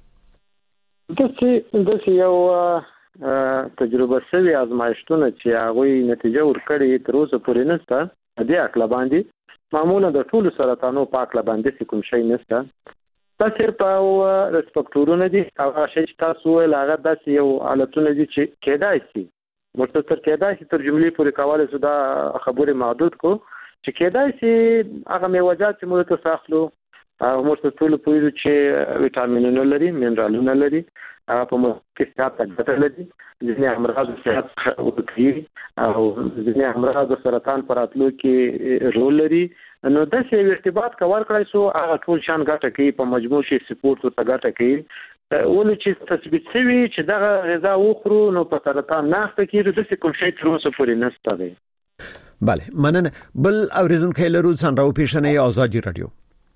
دغه یو تجربه شوی آزمایښتونه چې هغه نتیجه ورکړي تر اوسه پورې نشته دې اکلا باندې معمولا د ټولو سرطانو په اکلا باندې کوم شی نشته تاسو په ریسپکټورونه دي هغه شی چې تاسو لاغه داس یو حالتونه دي چې کېدای شي مختصر کېدای شي تر جملې پورې کواله سودا خبره محدود کو چې کېدای شي هغه میوجات چې موږ ته ساخلو موږ ته ټول پوهیږو چې وټامینونه لري منرالونه لري هغه په مختلف څه لري ځینې امراض صحت وکړي او ځینې امراض سرطان پراتلو کې رول لري نو د څه ارتباط کول کړای سو هغه ټول شان ګټه کوي په مجموع شي سپورت او ګټه کوي ولې چې تثبیت شوی چې دغه غذا وخورو نو په سرطان نه افکیږي د څه کوم شی تر اوسه پورې نشته دی بله مننه بل اوریدونکو لرو څنګه راو پیښنې آزادي رادیو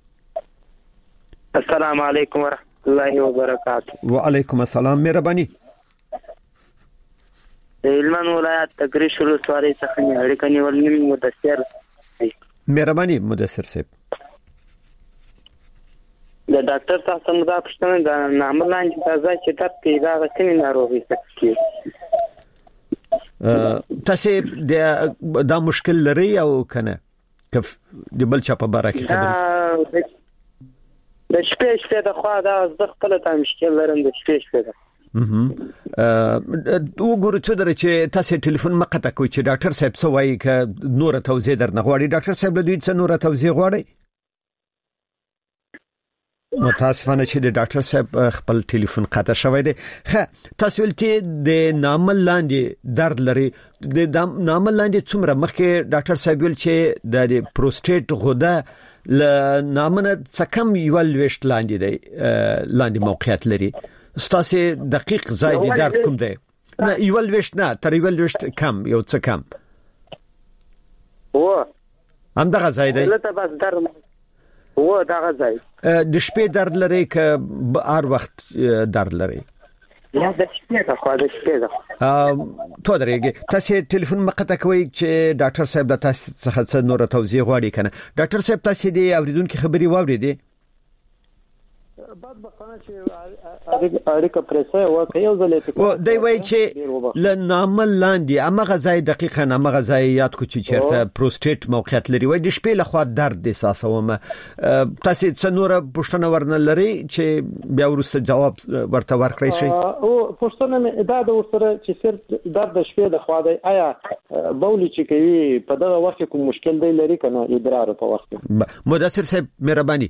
السلام علیکم ورحمۃ اللہ وبرکاتہ وعلیکم السلام مهرباني هلمند ولایت تګریش ولسوالۍ څخه اړیکه نیولې مدثر مهرباني مدثر صاحب د ډاکټر تاسو څنګه پښتنه د ناملان تازه چې تاسو پیدا غوښتنې ناروغي سکي تاسو دا مشکل لري او کنه کف د بل چا په باره کې خبرې د شپې د خوا دا د خپل ته مشکل لرم د شپې ده وګورئ چې تاسو ټلیفون مقطع کوئ چې ډاکټر صاحب څه وایي ک نور توضیح درنه غواړي ډاکټر صاحب له دوی څه نور توضیح غواړي متاسفانه چې د ډاکټر صاحب خپل ټلیفون قطع شوی دی خه تاسو ولته د نامل لاندې درد لري د نامل لاندې څومره مخکې ډاکټر صاحب ول چې د پروستات غده ل نامنه څکم یو لويشت لاندې دی لاندې موقعیت لري ستاسو دقیق ځای د درد کوم دی نه یو لويشت نه تر یو لويشت کم یو څه کم هم دغه ځای دی لته بس درد دغه ځای د شپې درد لري ک هر وخت درد لري یا د شپې د خوا د شپې ده تو درېږي تاسو ټلیفون مقطع کوي چې ډاکټر صاحب د تاسو څخه نور توضیح غواړي کنه ډاکټر صاحب تاسو دې اوریدونکو خبري واورېدې بعد بخانه چې اړیکه پرسه وکړي یو ځلې او دی وایي چې ل نامل لاندې امغه ځای دقیقاً امغه ځای یاد کو چې چیرته پروستات موقعیت لري وای د شپې لخوا درد احساسوم تاسو څه نور پوښتنه ورنه لري چې بیا ورسته جواب ورته ورکړئ شي او پوښتنه دا د ورسره چې سر درد د شپې د خوا دی آیا بولی چې کوي په دغه وخت کوم مشکل دی لري کنه ادرار په وخت مدثر صاحب مهرباني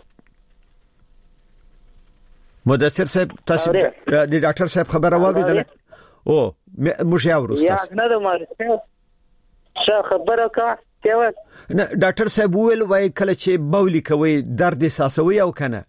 مدثر صاحب تاسو د ډاکټر صاحب خبره واوریدله او موږ یې اورو تاسو یا نه د مارسته څه خبره کا ته نه ډاکټر صاحب ویل وای کله چې بولی کوي درد احساسوي او کنه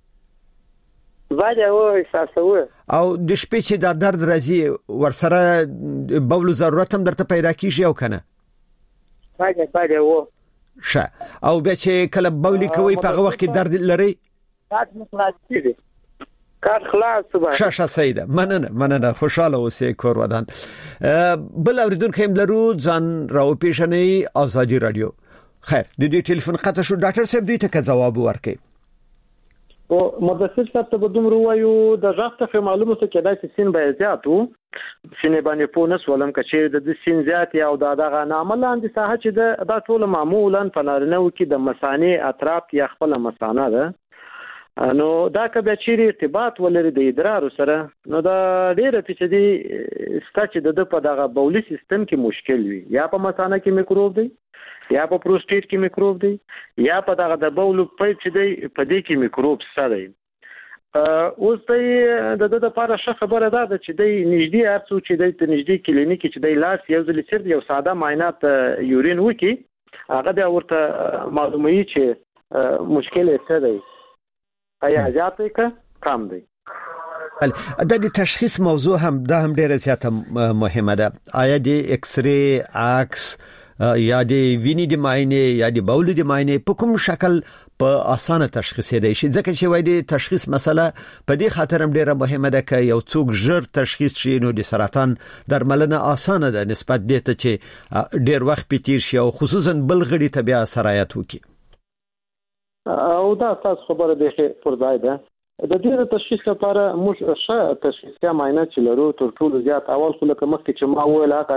باید او احساسوي او د شپې چې د درد راځي ورسره بولو ضرورت هم درته پیدا کیږي او کنه باید او ښه او بیا چې کله بولی کوي په هغه وخت کې درد لري تاسو مخلاص دي کار خلاص صبح شاشه سیده مننه خوشاله اوسې کور ودان بل اوریدونکو هم لرو ځان راو پیښنې آزادي رادیو خیر د دې ټلیفون قطع شو ډاکټر صاحب دوی ته جواب ورکړي او مدثر صاحب ته بدوم روایو د ځافته معلومه څه کېدای چې سین به زیاتو سینې باندې پونس ولم کچې د سین زیات یا او دغه نامل لاندې ساحه چې دا ټول معمولا په نارینه کې د مثانه اطراف یا خپل مثانه ده نو دا کبه چیرې ارتباط ولري د ادرار سره نو دا ډیره فیصدي ستاسو د په دغه بولی سیستم کې مشکل وي یا په مثانه کې میکروب دی یا په پروستات کې میکروب دی یا په دغه د بولو پایپ چې دی په دې کې میکروب سره دی اوس د لپاره ښه خبره ده چې د نږدې ارڅو چې د نږدې کلینیک چې د لاس یو ځل سر یو ساده معاینات یورین وکي هغه د ورته معلومي چې مشکل یې څه دی آیا زیات دی کم دی د تشخیص موضوع هم ډیره زیاته مهمه ده آیا د ایکس ری عکس یا د وینې د معاینه یا د بول د معاینه په کوم شکل په اسانه تشخیص دی شي ځکه چې وای د تشخیص مسله په دې خاطر هم ډیره مهمه ده چې یو څوک ژر تشخیص شي نو د سرطان درملنه اسانه ده نسبت دې ته چې ډیر وخت پېتیر شي او خصوصا بل غړي ته بیا سرایت وکړي او دا تاسو خبره ده پر ځای ده د دې تشخیص لپاره موږ ښه تشخیصي معاینه چې لرو تر ټولو زیات اول خو لکه مخکې چې ما وویل هغه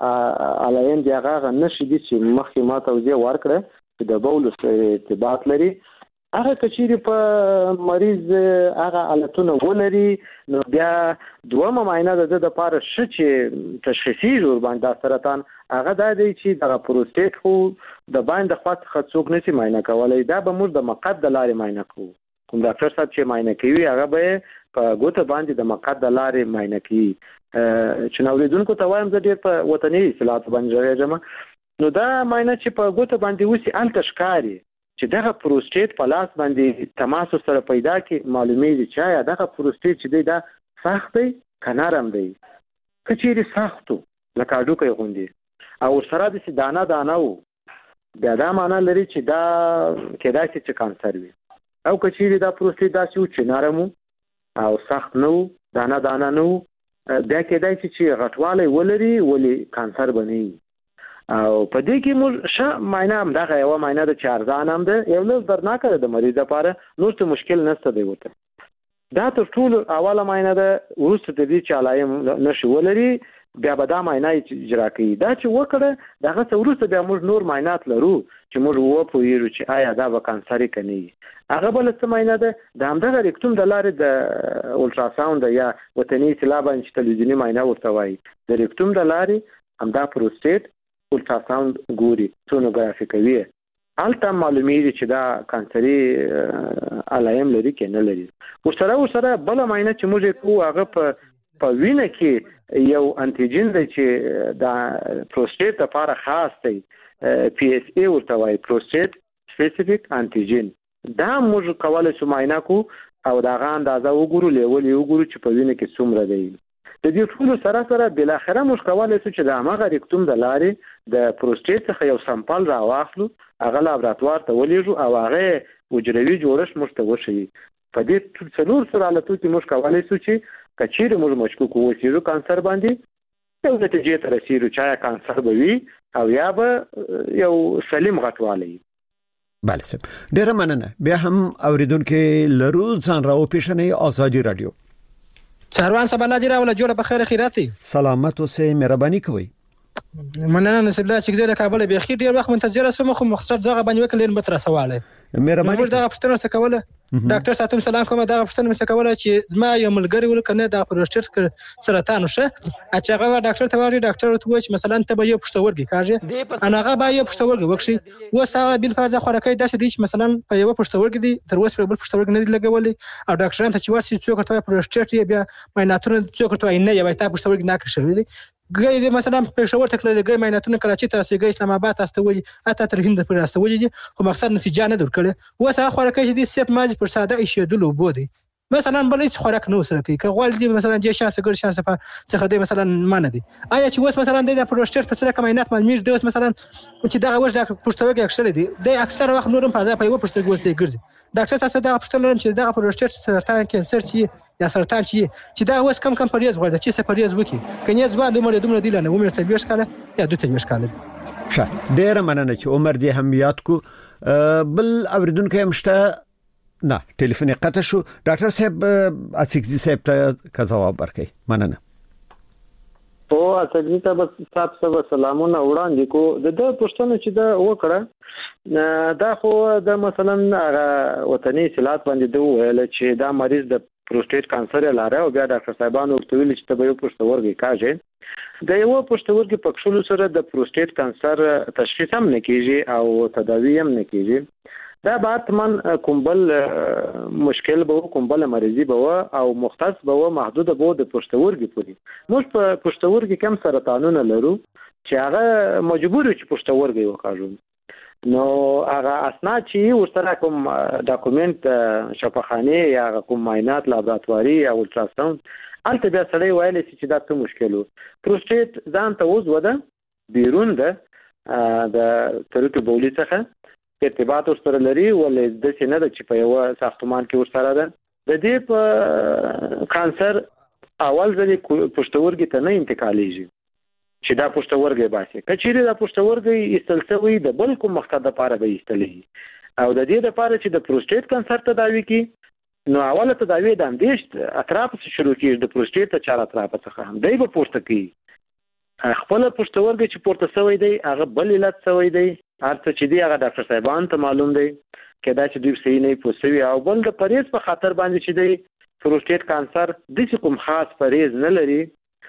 علایم دی هغه نشي دي چې مخکې ما توضیح ورکړه چې د بول سره ارتباط لري هغه کچېری په مریض هغه حالتونه ولري نو بیا دومره معاینه د لپاره ش چې تشخیصي جوړ باندې سرطان هغه د دې چې د پروستات خو د باندې خاص څوک نشي معاینه کولای دا به موږ د مقعد د لارې معاینه کوو کوم ډاکټر صاحب چې معاینه کوي هغه به په ګوته باندې د مقعد د لارې معاینه کوي چې نو لیدونکو ته وایم زه ډیر په وطني اصطلاحات باندې راځم نو دا معاینه چې په ګوته باندې وسی ال تشکاري چې دغه پروستات په لاس باندې تماس سره پیدا کی معلومیږي چې یا دغه پروستات چې دی دا سخت دی کنارم دی کچېری سختو لکه اډوکې غوندي او سره د دانه دانه وو بیا دا معنی لري چې دا کېدای شي چې کانسر وي او کچېری دا پروستات داسې و چې نرم او سخت نو دانه دانه نو بیا کېدای شي چې غټوالی ولري ولی کانسر بني او په دې کې موږ معاینه هم دغه یو معاینه د چارزان هم ده یو له درناکه د مریض لپاره نور څه مشکل نشته دی وته دا تر ټولو اوله معاینه ده ورسته د دې چې علایم نشي ولري بیا به دا معاینه اجرا کوي دا چې وکړه دغه څورسته بیا موږ نور معاینات لرو چې موږ وپوهیږو چې آیا دا به کانسر کني هغه بل څه معاینه ده د همدغه ریکټوم د لارې د الټراساوند یا وطني اصطلاح باندې تلویزیونی معاینه ورته وایي د ریکټوم د لارې همدا پروستات الټراساوند ګوري سونوګرافي کوي الته معلومیږي چې دا کانسري علایم لري کې نه لري ورسره بل معاینه چې موږ کوو هغه په وینه کې یو انټیجن دی چې دا پروستات لپاره خاص دی PSA ورته وایي پروستات سپیسیفیک انټیجن دا موږ کولای شو معاینه کو او دا غا اندازه وګورو لیول وګورو چې په وینه کې څومره دی د دې ټول سره بل اخره موږ کولای شو چې د هغه ریکټوم د لارې د پروستات څخه یو سامپل راواخلو هغه لابراتوار ته ولېږو او هغه حجروي جوړښت موږ ته وښیي په دې څلور سره حالتو کې موږ کولای شو چې کچېره موږ مشکوک ووسیږو کانسر باندې یو نتیجې ته رسیږو چې کانسر به وي او یا به یو سلیم غټوالی بله سم ډیره مننه بیا هم اوریدونکو لرو ځان راو پیښنې ازادي رادیو چاروان سبا الله دې راوله جوړه په خیر خیراتي سلامت اوسه مهرباني کوئ مننه نصیب الله چې زه د کابل به خیر ډیر وخت منتظر سوم خو مختصر ځای باندې وکړل متر سواله مهرباني دا پښتنه څه کوله ډاکټر ساتم سلام کوم دا پښتنه څه کوله چې زما یو ملګری ولکنه دا پروستات سرطان وشه چې هغه ډاکټر ته وایي ډاکټر ته وایي مثلا ته به یو پښتورګي کاږي انا هغه به یو پښتورګي وکشي وسه بل فرض خوراکي داسې دي چې مثلا په یو پښتورګي دي تر اوسه بل پښتورګي نه لګولي او ډاکټرانو ته چې ورسې څوک ته پروستات یې بیا میناتونه څوک ته نه یوي تا پښتورګي نه کړی دي ګي مثلا پېښور ته کړل ګي میناتونه کراچي ته رسېږي اسلام آباد ته استولي اته تر هند پر استولي دي خو مقصد نتیجه نه درکړي وسه خوراکي دي سپ ماج پر ساده ایشېدلو بودي مثلا بل هیڅ خوراک نه وسره کوي که غوړ دي مثلا د شانس ګر شانس په څخه دي مثلا مان دي آیا چې وس مثلا د پروستات په سره کمینات معلومات دوس مثلا چې دا وژ د پښتورګي اکثر دي د اکثر وخت نورم په ځای په یو پښتورګي وسته ګرځي ډاکټر تاسو دا پښتورګي چې دا پروستات سرطان کانسر چې یا سرطان چې دا وس کم پریز غوړ چې څه پریز وکي کني ځوان دومره دی لنه عمر 30 کاله یا 32 کاله ښه ډیر مننه چې عمر دې هم یاد کو بل اوریدونکو هم شته نه ټلیفون قطع شو ډاکټر صاحب اڅکزي صاحب ته کا جواب ورکړي مننه او اڅکزي ته بس تاسو سلامونه وړاندې کو د پښتنو چې دا وکړه دا خو د مثلا وطني اصطلاحات باندې دوه ویل چې دا مریض د پروستات کانسر لاره او بیا ډاکټر صاحبانو ورته ویل چې ته یو پښتورګي کاږي د یو پښتورګي په کښلو سره د پروستات کانسر تشخیص هم نه کیږي او تداوی هم نه کیږي دا باتمن کومبل مشکل به کومبل مریضي به او مختص به محدود به د پښتورګي پوري موږ په پښتورګي کم سرطانونه لرو چې هغه مجبور یو چې پښتورګي وکاږو نو هغه اسناد چې ورسره کوم ډاکومنت شفاخانه یا کوم معاینات لابراتواري یا الټراساوند البته بیا سړی وایي چې دا څه مشکل وو پروستات ځان ته وز وده بیرون ده د طریق بولی څخه ارتباط سره لري ولې د سینې د چې په یو ساختمان کې ورسره ده د دې په کانسر اول ځلې پښتورګي ته نه انتقالېږي چې دا پښتورګي باسي کچېره دا پښتورګي استلسوي د بل کوم مقصد لپاره به استلې او د دې لپاره چې د پروستات کانسر تداوی کی نو اوله تداوی د اندېشت اطراف څخه شروع کیږي د پروستات ته چار اطراف څخه هم دی به پورته کی خپل پښتورګي چې پورته شوی دی هغه بل علت شوی دی هرڅه چې دی هغه ډاکټر صاحبان ته معلوم دی کدا چې دوی صحیح نه پوسوي او بل د پریز په خاطر باندې چې دی پروستات کانسر د کوم خاص پریز نه لري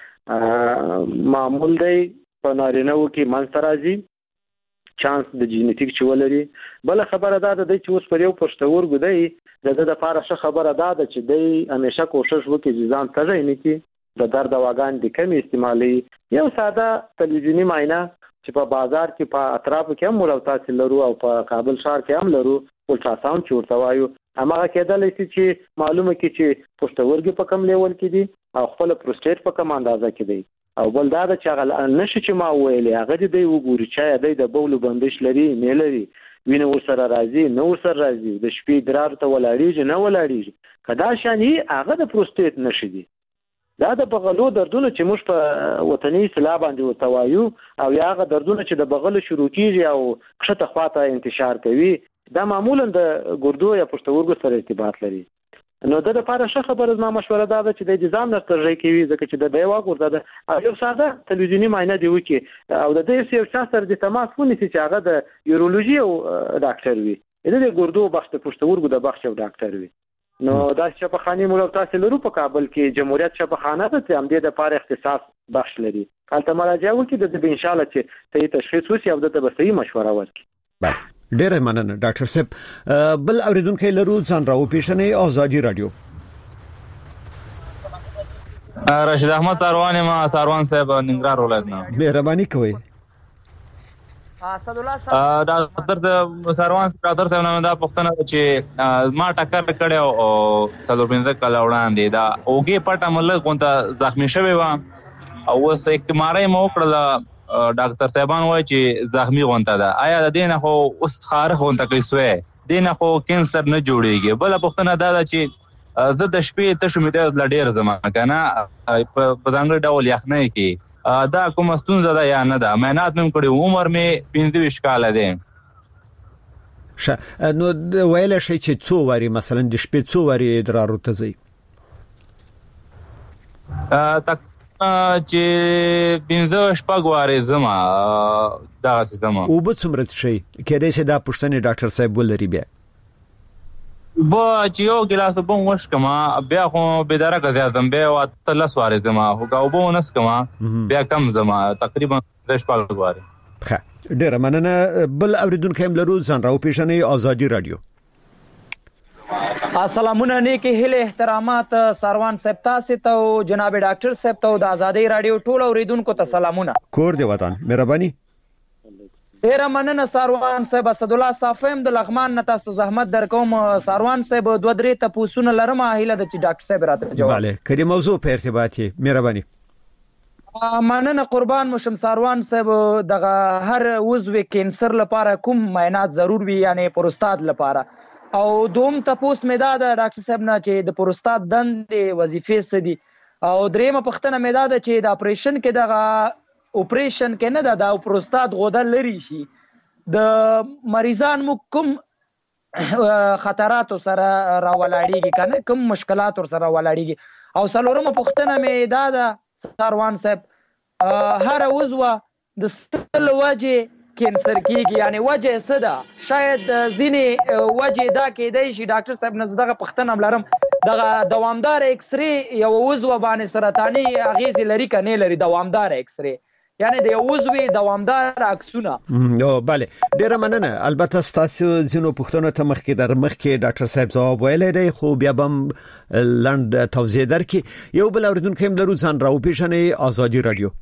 معمول دی په نارینه‌و کې منځ راځي چانس د جینیټیک چې ولري بل خبره ده د چې اوس پر یو پښتورګو دی د لپاره ښه خبره ده چې دی همیشه کوشش وکړي چې ځان تږی نه کړي د درد دواګان د کمی استعمالي یو ساده تلویزیونی معاینه چې په بازار کې په اطرافو کې هم ولوتاسي لرو او په کابل ښار کې هم لرو الټراساوند چې ورته وایو هغه کېدلی چې معلومه کړي چې پښتورګي په کم لیول کې دي او خپل پروستات په کم اندازه کې دی او بل دا چې هغه نشي چې ما ویلې هغه دی وګوري چې د بولو بندش لري نه لري وینه ورسره راځي نو ورسره راځي د شپې درار ته ولاړیږي نه ولاړیږي کدا شانی هغه د پروستات نشي دي دا د بغلو دردونه چې موږ په وطني اصطلاح باندې وتوایو او هغه دردونه چې د بغل شروع کیږي او کښته خواته انتشار کوي دا معمولا د ګردو یا پښتورګو سره ارتباط لري نو د لپاره ښه خبره زما مشوره ده چې د نظام نرترجی کوي ځکه چې د دیوا ګورده ده یو ساده تلویزیونی معاینه دی وکي او د دې یو چا سره د تماس ونیسي چې هغه د یورولوژي او ډاکټر وي د ګردو بخش د پښتورګو د بخش او ډاکټر وي نو دا چې په خاني موږ تاسو لرو په کابل کې جمهوریت شفاخانه ده چې هم د لپاره اختصاص بخش لري هلته مراجعه وکړي د ان شاء الله چې صحیح تشخیص وشي او د به صحیح مشوره ورکړي ډیره مننه ډاکټر صاحب بل اوریدونکو لرو ځان راو پیښنې ازادي رادیو راشد احمد ساروان ما ساروان صاحب ننګرهار ولایت نه مهرباني کوئ ډاکټر ساروان ډاکټر صاحب نن دا پوښتنه چې ما ټکر کړو او سلوبینځه کله وړاندې دا اوګي پټه ملک کوته زخمی شوی و او اوس اکتماري مو کړل ډاکټر صاحبان وایي چې زخمی غونته ده آیا د دې نه خو اوس خارخ غونته کوي سوې دې نه خو کینسر نه جوړیږي بل پوښتنه دا چې زه د شپې ته شوم د لډیر زمانه کنه په ځانګړي ډول یخنۍ کې دا کوم ستونزه ده یا نه ده مینات مم کړی عمر مې 25 کال ده نو ویل شي چې څو وری مثلا د شپې څو وری ادرار ته زی چې 15 شپږواري زما دا سیستم او به څومره شي کېدای شي دا پښتني ډاکټر صاحب ولري بیا با چې یو ګلاس بون وش کما بیا خو به درګه زیاتم به او تلس واري زما هو کا وبونس کما بیا کم زما تقریبا 10 شپږواري ښه ډیره مننه بل اوریدونکو هم لرو ځان راو پیښنې ازادي رادیو السلامونه نیکی هله احترامات ساروان صاحب تاسو ته جناب ډاکټر صاحب ته د ازادي رادیو ټول اوریدونکو ته سلامونه کور دی وطن مهرباني ډیر مننه ساروان صاحب اسد الله صافم د لغمان نه تاسو زحمت درکوم ساروان صاحب دوه درې ته پوسونه لرم هیله د چې ډاکټر صاحب راته جواب bale کړي موضوع په ارتباط مهرباني مننه قربان مشم ساروان صاحب دغه هر عضو کینسر لپاره کوم معاینات ضرور وي یعنی پروستات لپاره او دوم تاسو مې دا د ډاکټر صاحب نه چې د پروستات دندې وظیفې سدي او دریمه پښتنه مې دا چې د اپریشن کې دغه اپریشن کې نه د پروستات غوډه لري شي د مریضان مو کوم خطرات سره راولاړيږي کنه کوم مشکلات سره راولاړيږي او څلورمه پښتنه مې دا د ساروان صاحب هر عضو د ستل وجه کینسر کیږي یعنی وجه څه ده شاید ځینې وجه دا کېدای شي ډاکټر صاحب نه دغه پښتنه ملرم دغه دوامدار ایکس ری یو عضو باندې سرطاني اغیز لري کنه لري دوامدار ایکس ری یعنی د یو عضو دوامدار عکسونه نو bale ډیره مننه البته تاسو زینو پښتنه ته مخکې در مخکې ډاکټر صاحب جواب ویلی دی خو بیا بم لند توضیح درکې یو بل اوریدونکو هم لرو ځان راو پیښنې ازادي رادیو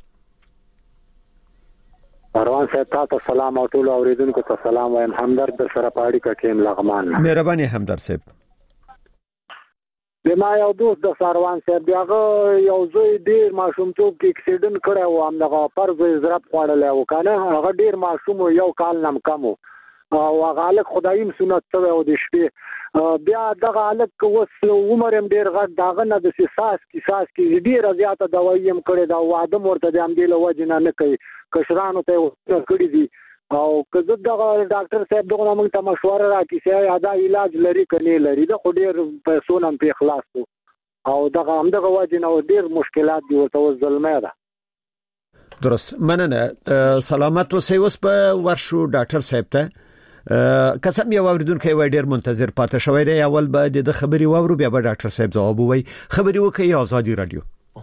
ساروان صاحب تاسو سلام او ټول اوریدونکو ته سلام وایم همدرد در سره پاړی کا کېم لغمان مهرباني همدرد صاحب د ما یو دوست د ساروان صاحب هغه یو زوی ډیر ماشومتوب کې اکسیډنټ کړی و همدغه فرض ضرب خوړلی و که نه هغه ډیر ماشوم یو کال نه کم و او هغه هلک خدایم سنت شوی و د شپې بیا دغه هلک اوس عمر هم ډېر غټ د هغه نه داسې ساس کې ډېره زیاته دوایي هم کړې ده واده م ورته د همدې له وجې نه کوي کشرانو ته یې کړي دي او که زه دغه ډاکټر صاحب دغه موږ ته مشوره راکړي چې دا علاج لري که نه لري ده خو ډېر پیسو نه هم پرې خلاص و او دغه همدغه وجې نه ډېر مشکلات دي ورته اوس زلمی ده. درست مننه سلامت اوسئ. اوس په ورشو ډاکټر صاحب ته قسم یو اوریدونکو وای ډیر منتظر پاتې شوی دی. اول به د خبري وورو بیا به ډاکټر صاحب ځواب وای. خبري وکي آزادي رادیو.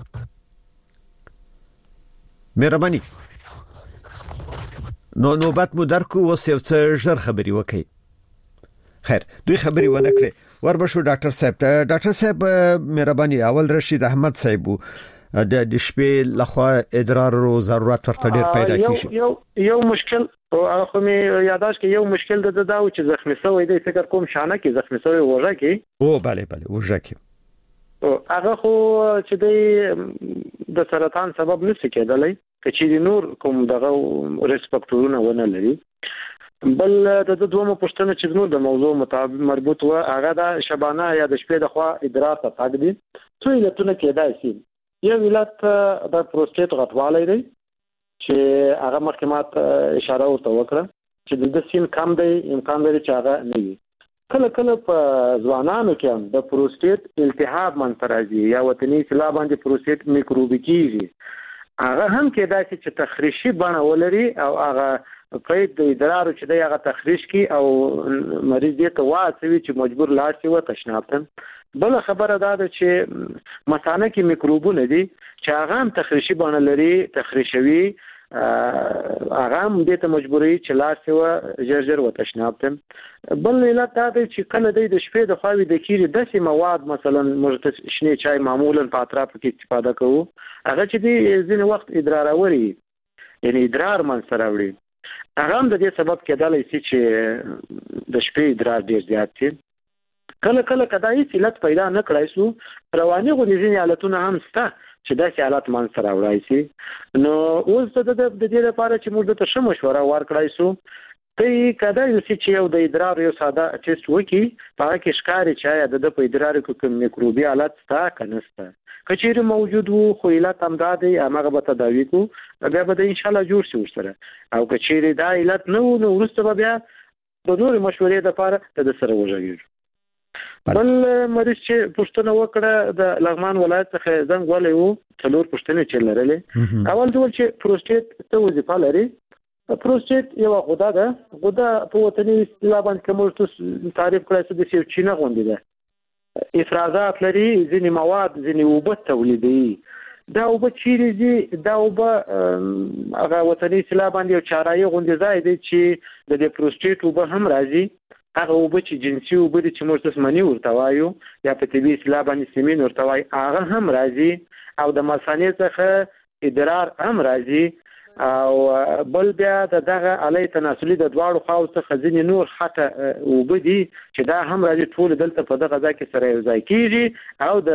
مهرباني نوبت مو درکو اوس یو څه ژر خبري وکي. خیر دوی خبري ونه کړې وربشو ډاکټر صاحب ته. ډاکټر صاحب مهرباني اول رشید احمد صاحب د شپې لخوا ادرار او ضرورت ورته ډیر پیدا کیږي. یو مشکل او خو می یاداش کې یو مشکل د داو چې زخمی شوی دی فکر کوم شانه کې زخمی شوی وژه کې او bale وژه کې او هغه خو چې د سرطان سبب نشي کېدلی چې نور کوم دغه ریسپکټورونه ونه لري. بل د دوه پښتنه چې نور د موضوع مطابق مربوط و هغه د شبانه یا د شپې د خوا ادرار ته تاګ دي څو علتونه کېدای شي. یو علت د پروستات غټوالی دی چې هغه محکمات اشاره ورته وکړه چې د سین کم دی امکان لري چې هغه نه وي. کله کله په ځوانانو کې هم د پروستات التهاب منځته راځي یا وطني اصطلاح باندې پروستات میکروبي کیږي. هغه هم کېدای شي چې تخریشي بڼه ولري او هغه قید د ادرار چې دی هغه تخریش کی او مریض دې ته واچوي چې مجبور لاړ شي و تشنابتن. بل خبره دا ده چې مثانه کې میکروبونه دي چې هغه هم تخریشي بڼه لري تخریشوي هغه هم دې ته مجبوري چې لاړ شي و ژر و تشنابتن. بل علت دا دی چې کله د شپې د خواوي د کیری داسې مواد مثلا موږ شنه چای معمولا په اطراف کې استفاده کوو هغه چې د ځینې وخت ادرار اوري یعنی ادرار منځته راوړي هغه هم د دې سبب کېدلی شي چې د شپې ادرار ډیر زیات شي. کله کله کداې علت پیدا نه کړای شو رواني غوډیزنی حالتونه هم شته چې داسې حالات منځته راوړای شي. نو اوس د دې لپاره چې موږ ته څه مشوره ورکړای شو ته کداې چې یو د ادرار یو ساده ټیسټ وکي هغه کې ښکاري چې د په ادرار کې کوم میکروبي حالت شته کنه شته کچېر موجود وو خو علت هم دا دی هغه به تداوی کو بیا به ان شاء الله جوړ شي ورسره او کچېر دا علت نو ورسته بیا د نور مشورې لپاره د سره وژغیر. بل مریض چې پښتنه وکړه د لغمان ولایت څخه زنګ ولې وو څلور پښتنه چې لرلې. اول ډول چې پروستات ته وظیفه لري. پروستات یو غده ده غده په وطني اصطلاح باندې کوم تعریف کړای شي د سیوچینه غونډه ده افرازات لري ځینې مواد ځینې اوبه تولیدي دا اوبه چیرې دي دا اوبه هغه وطني اصطلاح باندې یو چارایي غونډه ځای دی چې د پروستات اوبه هم راځي هغه اوبه چې جنسي اوبه دي چې موږ تاسو منی ورته وایو یا په طبي اصطلاح باندې سیمین ورته وایي هغه هم راځي او د مثانې څخه ادرار هم راځي او بل بیا دغه علی تناسلي د دواړو خواو څخه ځینې نور حتی اوبه دي چې دا هم راځي ټول دلته په دغه ځای کې سره یو ځای کیږي او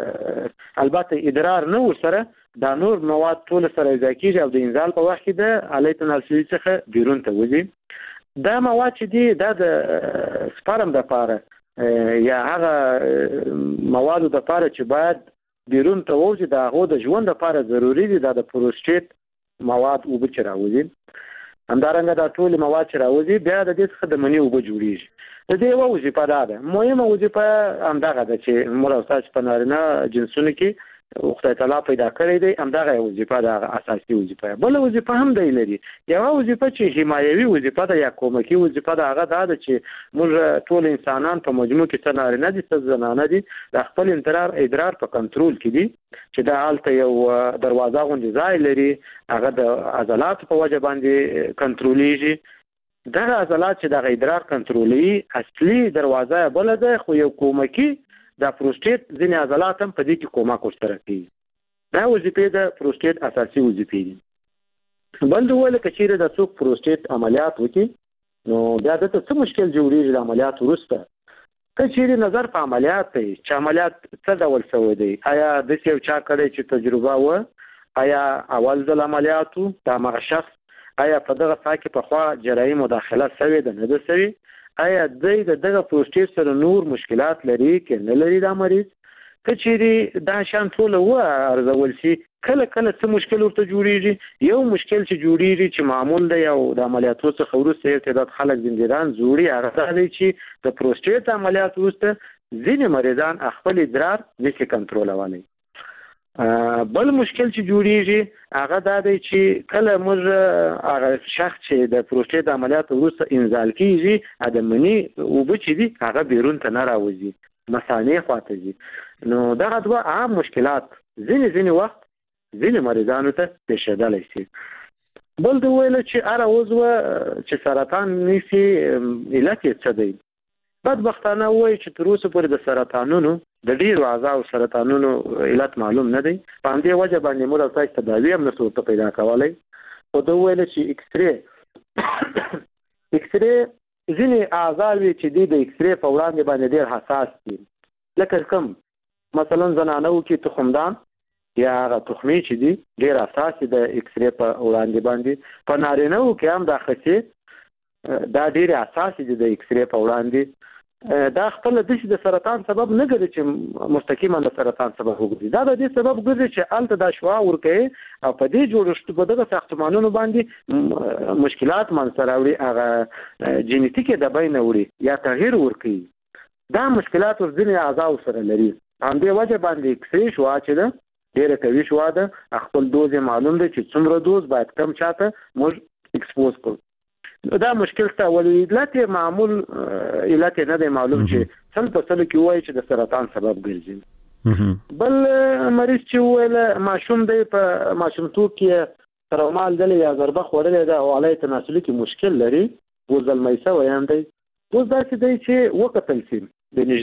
د البته ادرار نه ورسره دا نور مواد ټول سره یو ځای کیږي او د انزال په وخت کې د علی تناسلي څخه بیرون ته وځي. دا مواد چې دي دا د سپرم د پاره یا هغه موادو د پاره چې باید بیرون ته وځي دا هغه د ژوند لپاره ضروری دي دا د پروستات مواد او به چراوځي. همدارنګه دا ټول مواد چراوځي بیا د دې څخه د منی او به جوړیږي. د دې وظیفه ده مهمه وظیفه همدغه ده چې موږ تاسو په نارینه جنسونو کې خدای تعالی پیدا کړی دی همدغه وظیفه ده اساسي وظیفه. بل وظیفه هم دی لري یو وظیفه چې حمایوي وظیفه ده یا کومکی وظیفه ده هغه ده چې موږ ټول انسانان په مجموع کې څه نارینه دي څه زنانه دي د خپل ادرار په کنټرول کې دي چې دا حالت یو دروازه غونډه ځای لري هغه د عضلات په وجه باندې کنټرولېږي. دا عضلات چې د ادرار کنټرولي اصلي دروازه بل ده خو یو کومکی دا پروستات ځینې عضلات هم په دې کې کومک ورسره کوي. دا وظیفې د پروستات اساسي وظیفې دي. بل ډول کچېره د څوک پروستات عملیات وکړي نو بیا د څه مشکل جوړیږي د عملیات وروسته کچېری نظر په عملیات دی چې عملیات څه ډول شوی دی آیا د یو چا کړی چې تجربه و آیا اول ځل عملیاتو د هغه شخص آیا په دغه ساکه په خوا جراحي مداخله شوی ده نه ده شوی آیا دغه پروستیټ سره نور مشکلات لري کې نه لري دا مریض کچېری دا شان ټول و ارزول شي کله څه مشکل ورته جوړیږي یو مشکل چې جوړیږي چې معمول دی او د عملیاتو څخه وروسته یو تعداد خلک زندگان جوړي هغه دی چې د پروستیټ عملیات وروسته ځینې مریضان خپل ادرار نشي کنټرولولی بل مشکل چې جوړیږي هغه دا دی چې کله موږ هغه شخص چې د پروستیټ عملیات وروسته انزال کیږي ادمنی او بچی دي هغه بیرون ته نه راوځي مثانه خواته دي نو دا دوه عام مشکلات ځینې وخت ځینې مریضانو ته پیښیدلی شي بل د ویل چې هر عضو چې سرطان نیسي علت یې څه دی بدبختانه وایي چې تر اوسه پورې د سرطانونو د ډیرو اعضاو سرطانونو علت معلوم نه دی په همدې وجه باندې موږ تاسو تداوی هم نشو ته پیدا کولی خو د ویل چې ایکسرې ځینې اعضا وي چې د ایکسرې په وړاندې باندې ډیر حساس دي لکه کوم مثلا زنانو کې تخمدان یا هغه تخمي چې دي ډیر اساسي د ایکسرې په وړاندې باندې په نارینه‌و کې هم دا خصي دا ډیر اساسي دي د ایکسرې په وړاندې دا خپل د سرطان سبب نه ګرځي چې مستقیما د سرطان سبب وګرځي دا د دې سبب ګرځي چې الته د شوا ورکه او په دې جوړښت په دغه ساختمانونو باندې مشکلات منځ راوړي هغه جینیټیکي د بینه وړي یا تغییر ورکي دا مشکلات ورځنی اعضاء سره لري هم دې وجه باندې ایکسرې شوا چې ده ډیره کوي شو ده خپل دوز معلوم دی چې څومره دوز باید کم چاته موږ ایکسپوز کړو دا مشکل ته ولې علت معمول علت نه دی معلوم چې څل په څل کې وایي چې د سرطان سبب ګرځي بل مریض چې ویل ماشوم دی په ماشومتوب کې ترومال دل یا ضربه خوړلې ده او علی تناسلي کې مشکل لري وزل مېسه ویان دی اوس دا چې دی چې وکتل شي د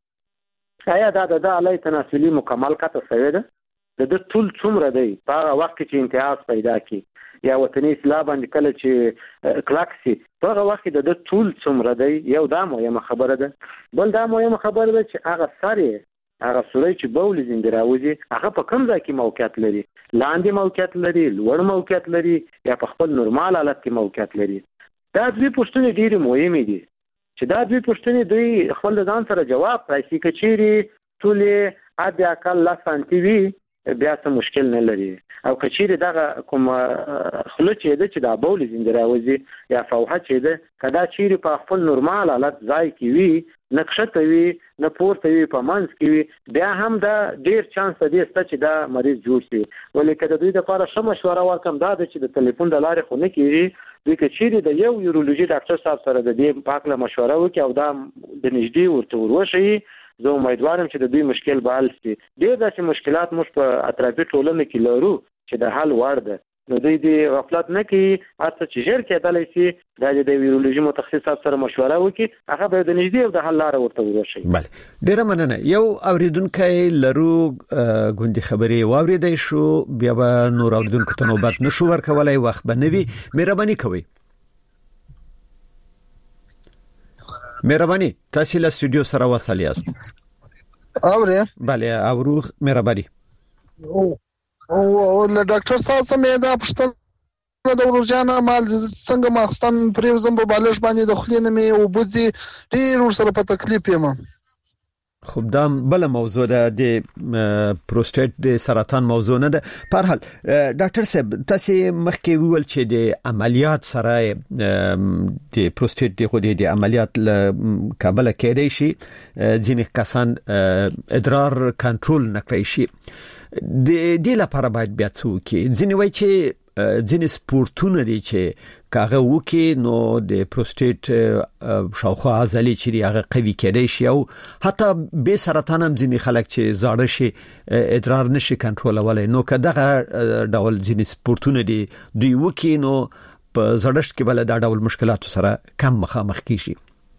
نږدې آیا دا د علی تناسلي مکمل کته شوی ده د ټول څومره دی په هغه وخت کې امتیاز پیدا کی یا وطني اصلاح باندې کله چې کلاکسي په هغه وخت د ټول څومره دی یو دا مهمه خبره ده بل دا مهمه خبره ده چې هغه ساري هغه سوري چې بول زندراوزي هغه په کوم ځای کې موقعیت لري لاندې موقعیت لري لوړ موقعیت لري یا په خپل نورمال حالت کې موقعیت لري دا دوی پوښتنې ډېرې مهمې دي چې دا دوی پوښتنې دوی خپل ځان سره جواب راځي کچېری ټولې اده اقل سانتي وي بیا څه مشکل نه لري او کچېری دغه کوم خلک چې دا بول زندراوزي یا فوحه چې ده کدا چیرې په خپل نورمال حالت ځای کې وي نقشته وي نه پورته وي په منځ کې وي بیا هم دا ډیر چانس دی چې دا مریض جوړ شي ولې کله دوی د لپاره ښه مشوره ورکم دا چې د ټلیفون د لارې خو نه کیږي دوی کچېری د یو یورولوژي ډاکټر صاحب سره د دې پاکله مشوره وکړي او دا د نږدې ورته وروشي زه امیدوارم چې د دوی مشکل به حل شي ډېر داسې مشکلات موږ په اطرافي ټولنه کې لرو چې د حل وړ ده نو دوی د غفلت نه کوي هڅه چې ژر کېدلی شي دا د ویرولوژي متخصص صاحب سره مشوره وکړي هغه به د نږدې او د حل لاره ورته وروشي بله ډېره مننه یو اوریدونکی لرو غونډې خبرې واوریدای شو بیا به نور اوریدونکو ته نوبت نشو ورکولای وخت به نه وي مهرباني کوئ مهرباني تاسو له سټوډیو سره وصل یاست اوره bale اورو مهرباني او له ډاکټر صاحب سمه دا پښتنه د ورجانه مال څنګه ماستان پریوزم په بالښت باندې د خلینه می او بوزي ډیر ور سره په تکلیف یم خب دا بل موضوع ده د پروستات د سرطان موضوع نه ده په هر حال ډاکټر صاحب تاسو مخکې ویل چې د عملیات سره د پروستات د خو د عملیات کابل کېدای شي ځینې کسان ادرار کنټرول نکړي شي د دې لپاره باید بیا څه وکړي ځینې وایي چې ځینې سپورتونه دي چې کاغه وکي نو د پروستات شاوخوا عضلې چې هغه قوي کېدای شي او حتی به سرطان هم ځینې خلک چې زاړه شي ادرار نشي کنټرولولای نو که دغه ډول ځینې سپورتونه دي دوی وکي نو په زړښت کې بل دا ډول مشکلات سره کم مخامخ کیږي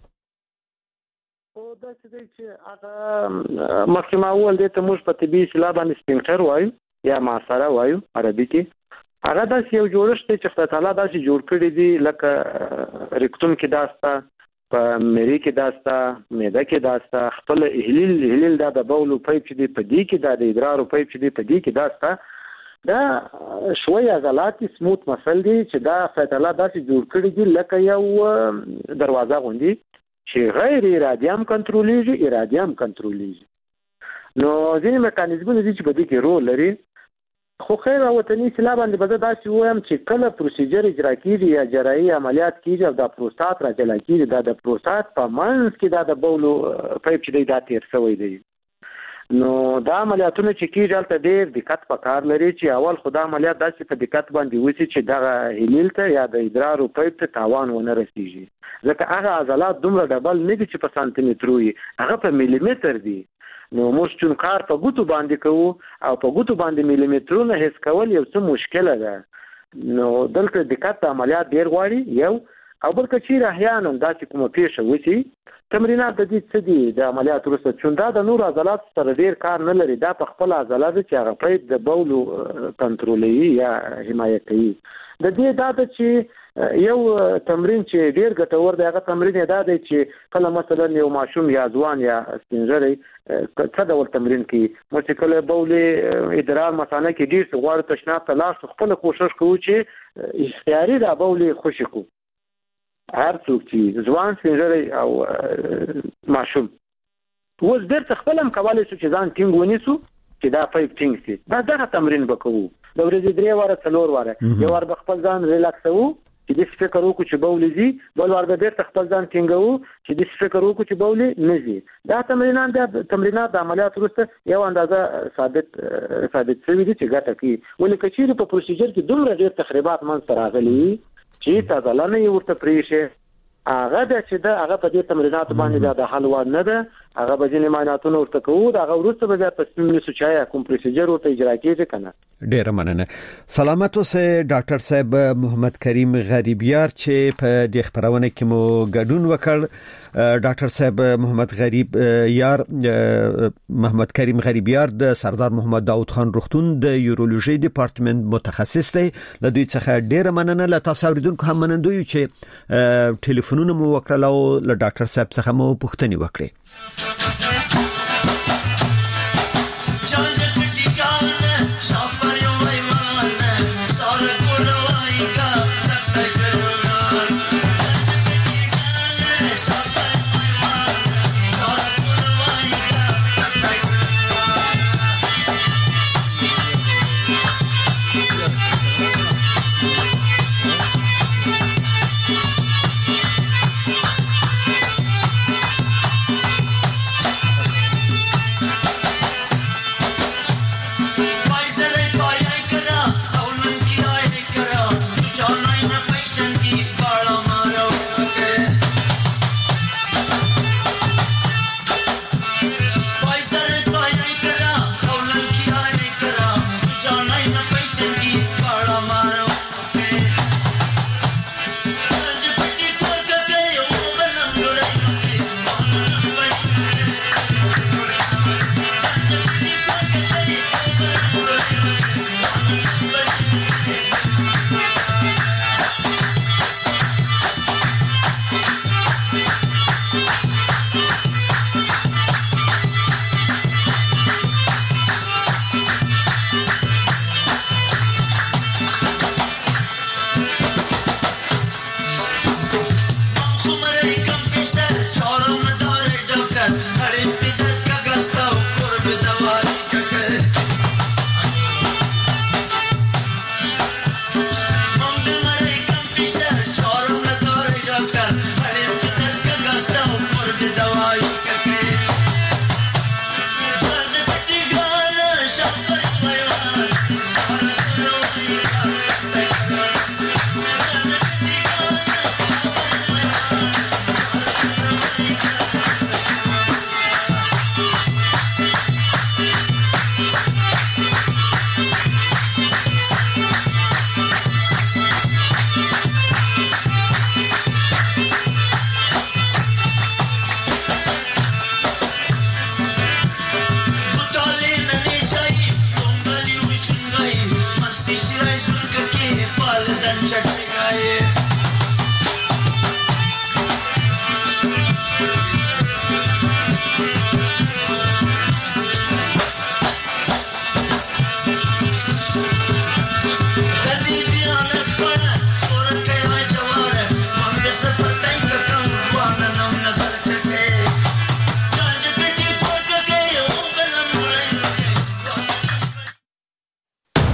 او دا چې هغه مخکې اول د ته موږ په طبي اصطلاح باندې سپینټر وایو یا معاصره وایو عربي کې هغه داسې یو جوړښت دی چې خدای تعالی داسې جوړ کړی دی لکه ریکټوم کې داسته په مری کې داستا معده کې داستا خپل هلیل د بول پایپ چې دی په دې کې د ادرار پایپ چې دی په دې کې داستا دا شويه عضلات سموث مسل دي چې دا فیتاله داسې جوړ کړی دي لکه یو دروازه غوندي چې غیر ارادي هم کنټرولېږي ارادي هم کنټرولېږي نو ځینې میکانیزمونه دي چې په دې کې رول لري خو خیر او وطني اصلاح باندې به داسې وایم چې کله پروسیجر اجرا کیږي یا جراحي عملیات کیږي او د پروستات راجلا کیږي د پروستات په منځ کې د بولو پایپ چې دی دا تیر شوی دی نو دا عملیاتونه چې کیږي هلته ډېر دقت پکار لري چې اول خدا عملیات داسې په دقت باندې وشي چې دغه هلیل ته یا د ادرار پایپ ته تاوان ونه رسیږي ځکه هغه عضلات دومره ډبل نه دي چې په سانتي متر وي هغه په ملي متر دي نو موږ چې کار په ګوتو باندې کوو او په ګوتو باندې ملي مترونه حس کول یو څه مشکله ده نو دلته دقت عملیات ډېر غواړي یو او بل کچیر احیانا داسې کومه پیښه وشي تمرینات د دې څه دي د عملیات وروسته چوندا د نور عضلات سره ډېر کار نه لري دا په خپل عضلات چې هغه پایپ د بولو کنټرولوي یا حمایت کوي د دې دا چې یو تمرین چې ډیر ګټور دی هغه تمرین دا دی چې کله مثلا یو ماشوم یا ځوان یا سپینږیری څه ډول تمرین کوي چې کله بولې ادرار مثلا کې ډیر غواړي تشناب ته لاړ خپل کوشش کوي چې اختیاري دا بولې خوشي کو هر څوک چې ځوان سپینږیری او ماشوم اوس بیرته خپل هم کولی شو چې ځان ټینګ ونیسو چې دا پایپ ټینګ شي دا دغه تمرین وکړو د ورځې 3 واره 4 واره یو وار خپل ځان ریلاکسو چې د فکر وکړو چې بولې زی بل وار بیرته خپل ځان ټینګو چې د فکر وکړو چې بولې نه زی دا تمرینات د عملیات وروسته یو اندازه ثابت شوي دي چې ګټه کوي ولې کچېرې په پروسیجر کې دومره ډېر تخریبات منځته راغلي چې تازه نه ورته پریښه هغه د چې دا هغه په دې تمرینات باندې د حل وړ نه ده هغه به ځینې معایناتونه ورته کوو دا هغه وروسته به بیا تصمیم نیسو چې کوم پروسیجر ورته اجرا کیږي کنه ډیر مننه سلامت اوسه ډاکټر صاحب محمد کریم غریبیار چې په دې خبرونه کې مو ګډون وکړ ډاکټر صاحب محمد کریم غریبیار د سردار محمد داود خان روغتون د یورولوژي ډپارټمنټ متخصص دی له دوی څخه ډیر مننه له تاسو اوریدونکو هم مننه دوی چې ټلیفونونه مو وکړل او له ډاکټر صاحب څخه مو پوښتنه وکړه This is